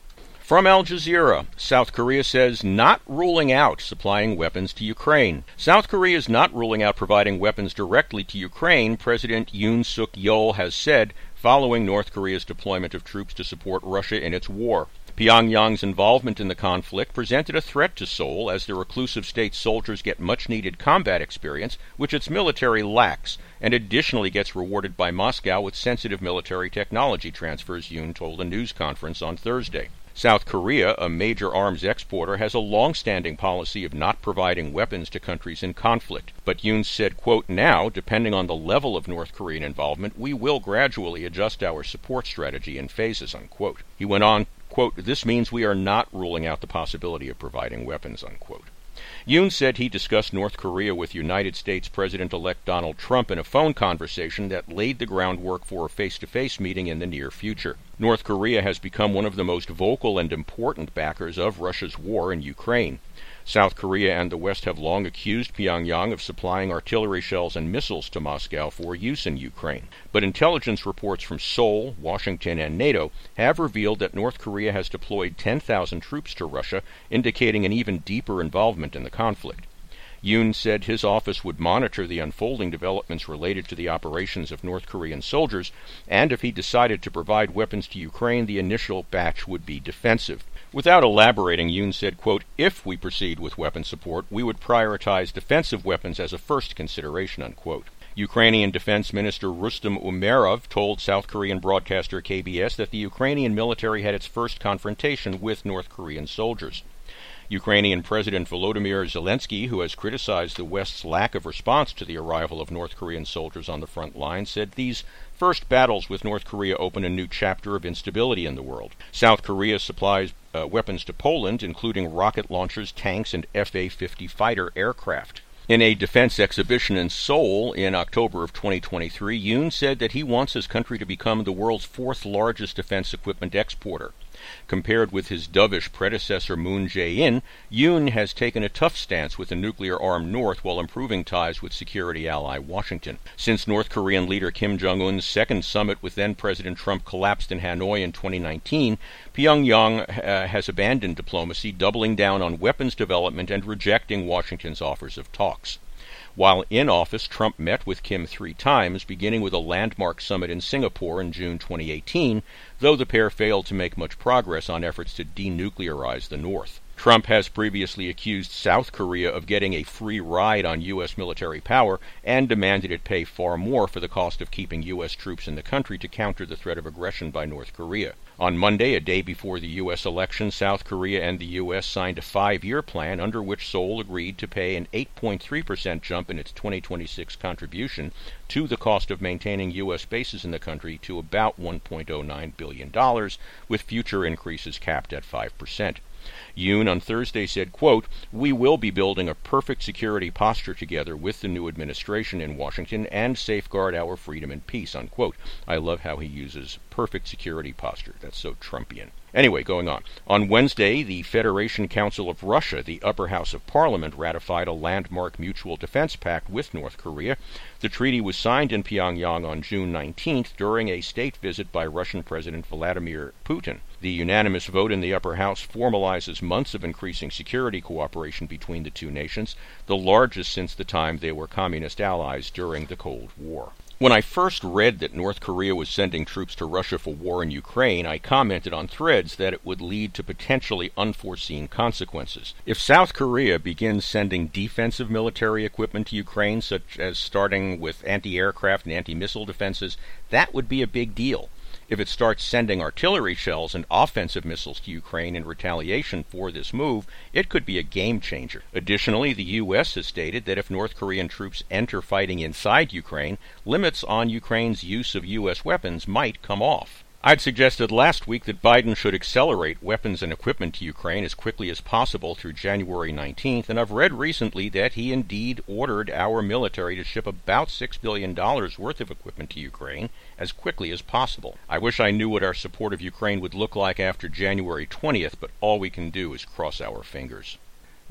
From Al Jazeera, South Korea says not ruling out supplying weapons to Ukraine. South Korea is not ruling out providing weapons directly to Ukraine, President Yoon Suk Yeol has said, following North Korea's deployment of troops to support Russia in its war. Pyongyang's involvement in the conflict presented a threat to Seoul as the reclusive state's soldiers get much-needed combat experience, which its military lacks, and additionally gets rewarded by Moscow with sensitive military technology transfers, Yoon told a news conference on Thursday. South Korea, a major arms exporter, has a long-standing policy of not providing weapons to countries in conflict. But Yoon said, quote, now, depending on the level of North Korean involvement, we will gradually adjust our support strategy in phases, unquote. He went on, quote, this means we are not ruling out the possibility of providing weapons, unquote. Yoon said he discussed North Korea with United States President-elect Donald Trump in a phone conversation that laid the groundwork for a face-to-face meeting in the near future. North Korea has become one of the most vocal and important backers of Russia's war in Ukraine. South Korea and the West have long accused Pyongyang of supplying artillery shells and missiles to Moscow for use in Ukraine. But intelligence reports from Seoul, Washington, and NATO have revealed that North Korea has deployed ten thousand troops to Russia, indicating an even deeper involvement in the conflict. Yoon said his office would monitor the unfolding developments related to the operations of North Korean soldiers, and if he decided to provide weapons to Ukraine, the initial batch would be defensive. Without elaborating, Yoon said, quote, if we proceed with weapon support, we would prioritize defensive weapons as a first consideration, unquote. Ukrainian Defense Minister Rustem Umerov told South Korean broadcaster K B S that the Ukrainian military had its first confrontation with North Korean soldiers. Ukrainian President Volodymyr Zelensky, who has criticized the West's lack of response to the arrival of North Korean soldiers on the front line, said these first battles with North Korea open a new chapter of instability in the world. South Korea supplies uh, weapons to Poland, including rocket launchers, tanks, and F A fifty fighter aircraft. In a defense exhibition in Seoul in October of twenty twenty-three, Yoon said that he wants his country to become the world's fourth largest defense equipment exporter. Compared with his dovish predecessor Moon Jae-in, Yoon has taken a tough stance with the nuclear-armed North while improving ties with security ally Washington. Since North Korean leader Kim Jong-un's second summit with then-President Trump collapsed in Hanoi in twenty nineteen, Pyongyang uh, has abandoned diplomacy, doubling down on weapons development and rejecting Washington's offers of talks. While in office, Trump met with Kim three times, beginning with a landmark summit in Singapore in June twenty eighteen, though the pair failed to make much progress on efforts to denuclearize the North. Trump has previously accused South Korea of getting a free ride on U S military power and demanded it pay far more for the cost of keeping U S troops in the country to counter the threat of aggression by North Korea. On Monday, a day before the U S election, South Korea and the U S signed a five-year plan under which Seoul agreed to pay an eight point three percent jump in its twenty twenty-six contribution to the cost of maintaining U S bases in the country to about one point oh nine billion dollars, with future increases capped at five percent. Yoon on Thursday said, quote, we will be building a perfect security posture together with the new administration in Washington and safeguard our freedom and peace, unquote. I love how he uses perfect security posture. That's so Trumpian. Anyway, going on. On Wednesday, the Federation Council of Russia, the upper house of parliament, ratified a landmark mutual defense pact with North Korea. The treaty was signed in Pyongyang on June nineteenth during a state visit by Russian President Vladimir Putin. The unanimous vote in the upper house formalizes months of increasing security cooperation between the two nations, the largest since the time they were communist allies during the Cold War. When I first read that North Korea was sending troops to Russia for war in Ukraine, I commented on Threads that it would lead to potentially unforeseen consequences. If South Korea begins sending defensive military equipment to Ukraine, such as starting with anti-aircraft and anti-missile defenses, that would be a big deal. If it starts sending artillery shells and offensive missiles to Ukraine in retaliation for this move, it could be a game changer. Additionally, the U S has stated that if North Korean troops enter fighting inside Ukraine, limits on Ukraine's use of U S weapons might come off. I'd suggested last week that Biden should accelerate weapons and equipment to Ukraine as quickly as possible through January nineteenth, and I've read recently that he indeed ordered our military to ship about six billion dollars worth of equipment to Ukraine as quickly as possible. I wish I knew what our support of Ukraine would look like after January twentieth, but all we can do is cross our fingers.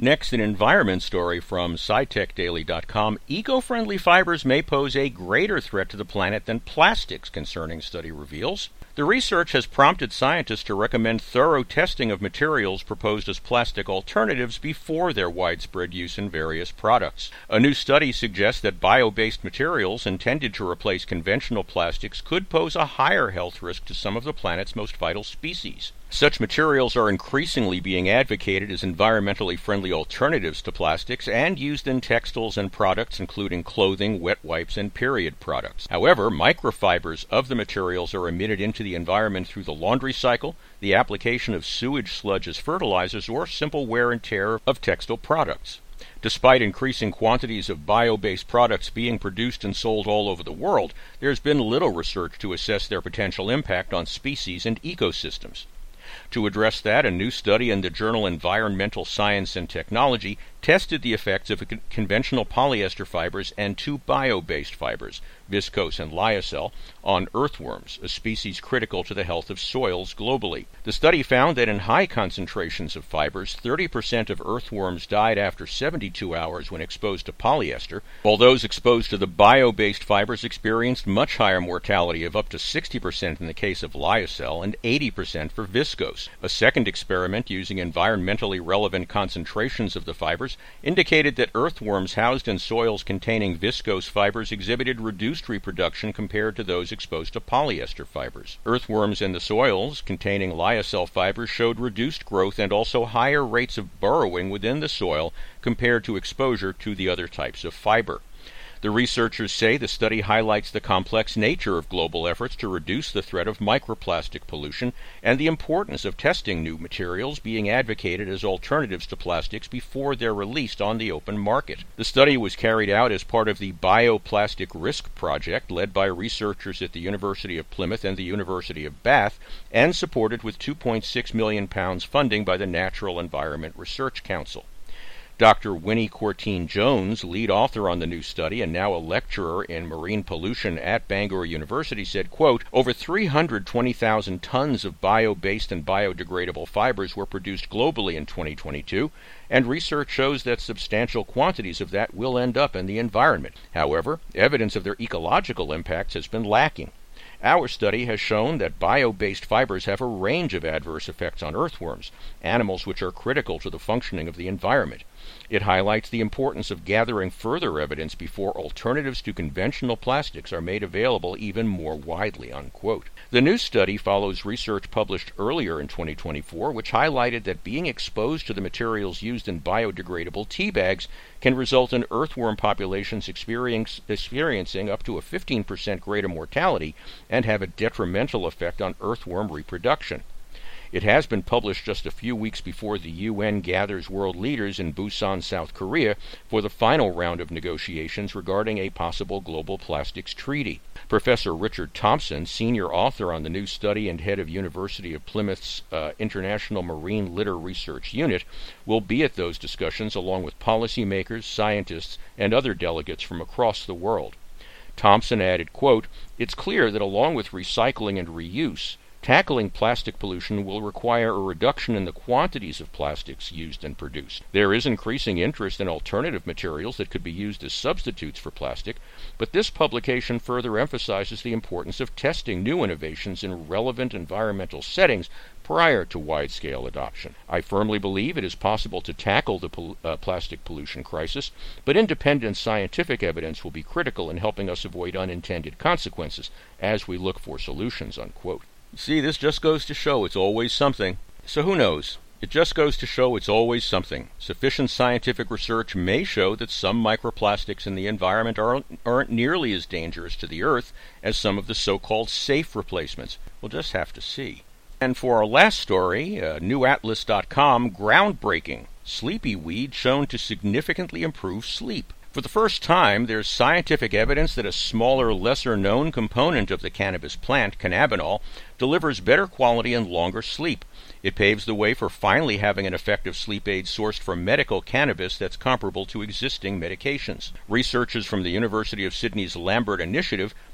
Next, an environment story from sci tech daily dot com. Eco-friendly fibers may pose a greater threat to the planet than plastics, concerning study reveals. The research has prompted scientists to recommend thorough testing of materials proposed as plastic alternatives before their widespread use in various products. A new study suggests that bio-based materials intended to replace conventional plastics could pose a higher health risk to some of the planet's most vital species. Such materials are increasingly being advocated as environmentally friendly alternatives to plastics and used in textiles and products including clothing, wet wipes, and period products. However, microfibers of the materials are emitted into the environment through the laundry cycle, the application of sewage sludge as fertilizers, or simple wear and tear of textile products. Despite increasing quantities of bio-based products being produced and sold all over the world, there has been little research to assess their potential impact on species and ecosystems. To address that, a new study in the journal Environmental Science and Technology tested the effects of con- conventional polyester fibers and two bio-based fibers, viscose and lyocell, on earthworms, a species critical to the health of soils globally. The study found that in high concentrations of fibers, thirty percent of earthworms died after seventy-two hours when exposed to polyester, while those exposed to the bio-based fibers experienced much higher mortality of up to sixty percent in the case of lyocell and eighty percent for viscose. A second experiment using environmentally relevant concentrations of the fibers indicated that earthworms housed in soils containing viscose fibers exhibited reduced reproduction compared to those exposed to polyester fibers. Earthworms in the soils containing lyocell fibers showed reduced growth and also higher rates of burrowing within the soil compared to exposure to the other types of fiber. The researchers say the study highlights the complex nature of global efforts to reduce the threat of microplastic pollution and the importance of testing new materials being advocated as alternatives to plastics before they're released on the open market. The study was carried out as part of the Bioplastic Risk Project led by researchers at the University of Plymouth and the University of Bath and supported with two point six million pounds funding by the Natural Environment Research Council. Doctor Winnie Courtine-Jones, lead author on the new study and now a lecturer in marine pollution at Bangor University, said, quote, over three hundred twenty thousand tons of bio-based and biodegradable fibers were produced globally in twenty twenty-two, and research shows that substantial quantities of that will end up in the environment. However, evidence of their ecological impacts has been lacking. Our study has shown that bio-based fibers have a range of adverse effects on earthworms, animals which are critical to the functioning of the environment. It highlights the importance of gathering further evidence before alternatives to conventional plastics are made available even more widely, unquote. The new study follows research published earlier in twenty twenty-four, which highlighted that being exposed to the materials used in biodegradable tea bags can result in earthworm populations experience, experiencing up to a fifteen percent greater mortality and have a detrimental effect on earthworm reproduction. It has been published just a few weeks before the U N gathers world leaders in Busan, South Korea, for the final round of negotiations regarding a possible global plastics treaty. Professor Richard Thompson, senior author on the new study and head of University of Plymouth's uh, International Marine Litter Research Unit, will be at those discussions along with policymakers, scientists, and other delegates from across the world. Thompson added, quote, it's clear that along with recycling and reuse, tackling plastic pollution will require a reduction in the quantities of plastics used and produced. There is increasing interest in alternative materials that could be used as substitutes for plastic, but this publication further emphasizes the importance of testing new innovations in relevant environmental settings prior to wide-scale adoption. I firmly believe it is possible to tackle the pol- uh, plastic pollution crisis, but independent scientific evidence will be critical in helping us avoid unintended consequences as we look for solutions, unquote. See, this just goes to show it's always something. So who knows? It just goes to show it's always something. Sufficient scientific research may show that some microplastics in the environment aren't, aren't nearly as dangerous to the Earth as some of the so-called safe replacements. We'll just have to see. And for our last story, uh, new atlas dot com, groundbreaking. Sleepy weed shown to significantly improve sleep. For the first time, there's scientific evidence that a smaller, lesser-known component of the cannabis plant, cannabinol, delivers better quality and longer sleep. It paves the way for finally having an effective sleep aid sourced from medical cannabis that's comparable to existing medications. Researchers from the University of Sydney's Lambert Initiative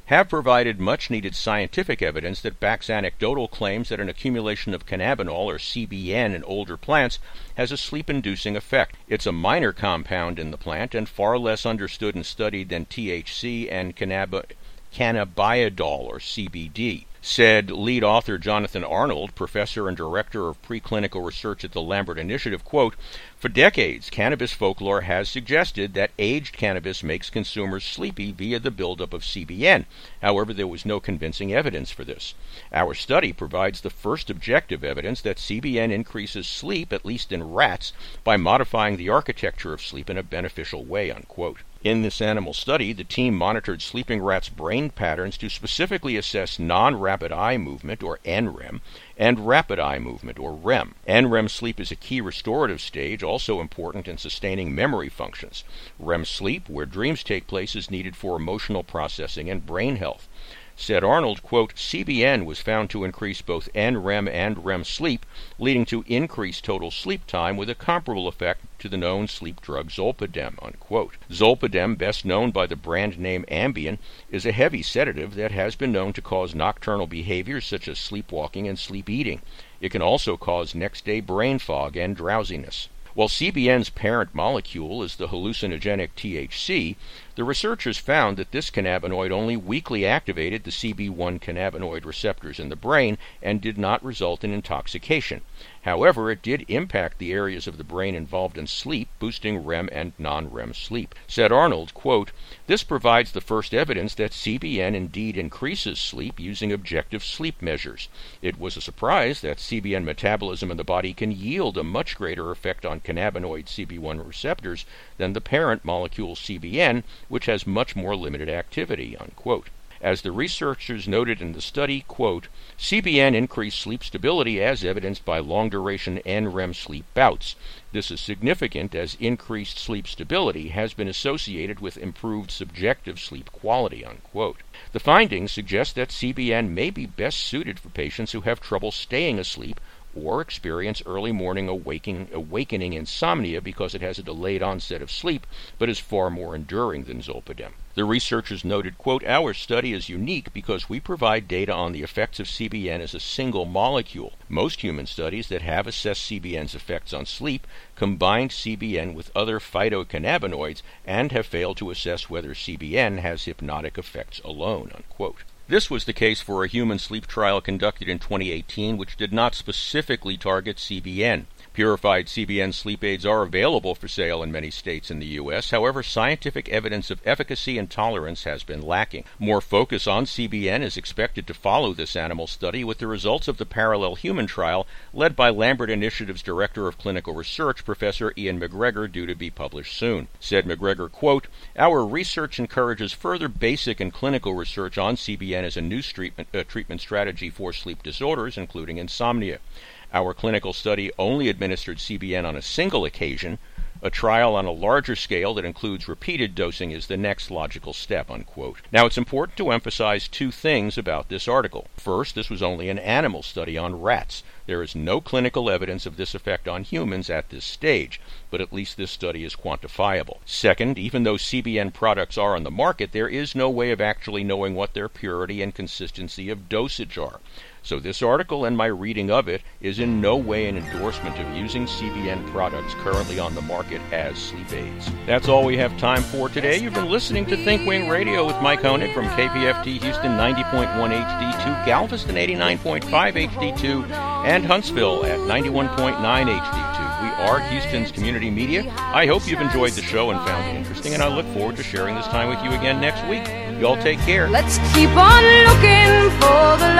have provided much-needed scientific evidence that backs anecdotal claims that an accumulation of cannabinol, or C B N, in older plants has a sleep-inducing effect. It's a minor compound in the plant and far less understood and studied than T H C and cannab- cannabidiol, or C B D. Said lead author Jonathan Arnold, professor and director of preclinical research at the Lambert Initiative, quote, "For decades, cannabis folklore has suggested that aged cannabis makes consumers sleepy via the buildup of C B N. However, there was no convincing evidence for this. Our study provides the first objective evidence that C B N increases sleep, at least in rats, by modifying the architecture of sleep in a beneficial way," unquote. In this animal study, the team monitored sleeping rats' brain patterns to specifically assess non-rapid eye movement, or N R E M, and rapid eye movement, or R E M. N R E M sleep is a key restorative stage, also important in sustaining memory functions. R E M sleep, where dreams take place, is needed for emotional processing and brain health. Said Arnold, quote, "C B N was found to increase both N R E M and R E M sleep, leading to increased total sleep time with a comparable effect to the known sleep drug Zolpidem," unquote. Zolpidem, best known by the brand name Ambien, is a heavy sedative that has been known to cause nocturnal behaviors such as sleepwalking and sleep eating. It can also cause next-day brain fog and drowsiness. While C B N's parent molecule is the hallucinogenic T H C, the researchers found that this cannabinoid only weakly activated the C B one cannabinoid receptors in the brain and did not result in intoxication. However, it did impact the areas of the brain involved in sleep, boosting R E M and non-R E M sleep. Said Arnold, quote, "This provides the first evidence that C B N indeed increases sleep using objective sleep measures. It was a surprise that C B N metabolism in the body can yield a much greater effect on cannabinoid C B one receptors than the parent molecule C B N, which has much more limited activity," unquote. As the researchers noted in the study, quote, "C B N increased sleep stability as evidenced by long-duration N R E M sleep bouts. This is significant as increased sleep stability has been associated with improved subjective sleep quality," unquote. The findings suggest that C B N may be best suited for patients who have trouble staying asleep or experience early morning awakening, awakening insomnia because it has a delayed onset of sleep, but is far more enduring than Zolpidem. The researchers noted, quote, "Our study is unique because we provide data on the effects of C B N as a single molecule. Most human studies that have assessed C B N's effects on sleep combined C B N with other phytocannabinoids and have failed to assess whether C B N has hypnotic effects alone," unquote. This was the case for a human sleep trial conducted in twenty eighteen, which did not specifically target C B N. Purified C B N sleep aids are available for sale in many states in the U S However, scientific evidence of efficacy and tolerance has been lacking. More focus on C B N is expected to follow this animal study, with the results of the parallel human trial led by Lambert Initiative's Director of Clinical Research, Professor Ian McGregor, due to be published soon. Said McGregor, quote, "Our research encourages further basic and clinical research on C B N as a new treatment, uh, treatment strategy for sleep disorders, including insomnia. Our clinical study only administered C B N on a single occasion. A trial on a larger scale that includes repeated dosing is the next logical step," unquote. Now, it's important to emphasize two things about this article. First, this was only an animal study on rats. There is no clinical evidence of this effect on humans at this stage, but at least this study is quantifiable. Second, even though C B N products are on the market, there is no way of actually knowing what their purity and consistency of dosage are. So this article and my reading of it is in no way an endorsement of using C B N products currently on the market as sleep aids. That's all we have time for today. You've been listening to ThinkWing Radio with Mike Honig from K P F T Houston ninety point one H D two, Galveston eighty-nine point five H D two, and Huntsville at ninety-one point nine H D two. We are Houston's community media. I hope you've enjoyed the show and found it interesting, and I look forward to sharing this time with you again next week. Y'all take care. Let's keep on looking for the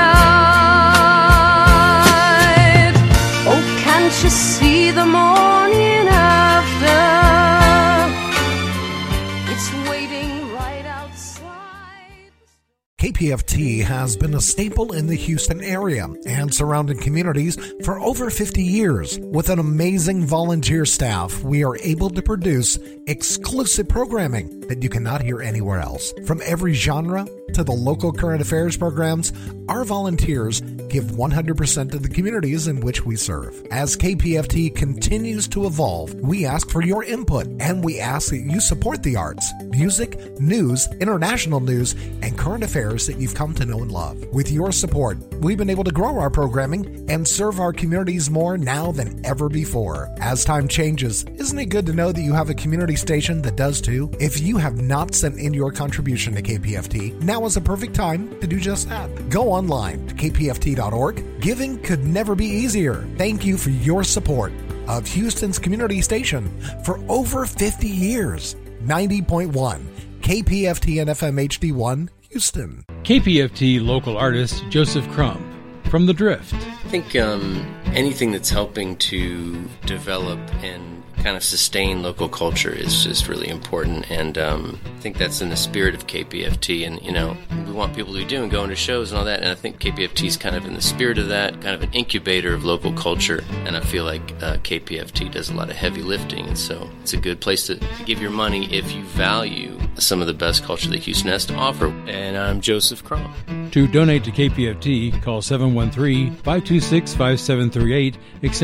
light. Oh, can't you see the morning after? It's waiting right outside. K P P F T has been a staple in the Houston area and surrounding communities for over fifty years. With an amazing volunteer staff, we are able to produce exclusive programming that you cannot hear anywhere else. From every genre to the local current affairs programs, our volunteers give one hundred percent to the communities in which we serve. As K P F T continues to evolve, we ask for your input and we ask that you support the arts, music, news, international news, and current affairs that you've come to know and love. With your support, we've been able to grow our programming and serve our communities more now than ever before. As time changes, isn't it good to know that you have a community station that does too? If you have not sent in your contribution to K P F T, now is a perfect time to do just that. Go online to k p f t dot org. Giving could never be easier. Thank you for your support of Houston's community station for over fifty years. ninety point one K P F T and F M H D one, Houston. K P F T local artist Joseph Crump from The Drift. I think um, anything that's helping to develop and kind of sustain local culture is just really important, and um, I think that's in the spirit of K P F T, and you know, we want people to be doing, going to shows and all that, and I think K P F T is kind of in the spirit of that, kind of an incubator of local culture, and I feel like uh, K P F T does a lot of heavy lifting, and so it's a good place to, to give your money if you value some of the best culture that Houston has to offer. And I'm Joseph Crump. To donate to K P F T, call seven one three, five two six, five seven three eight,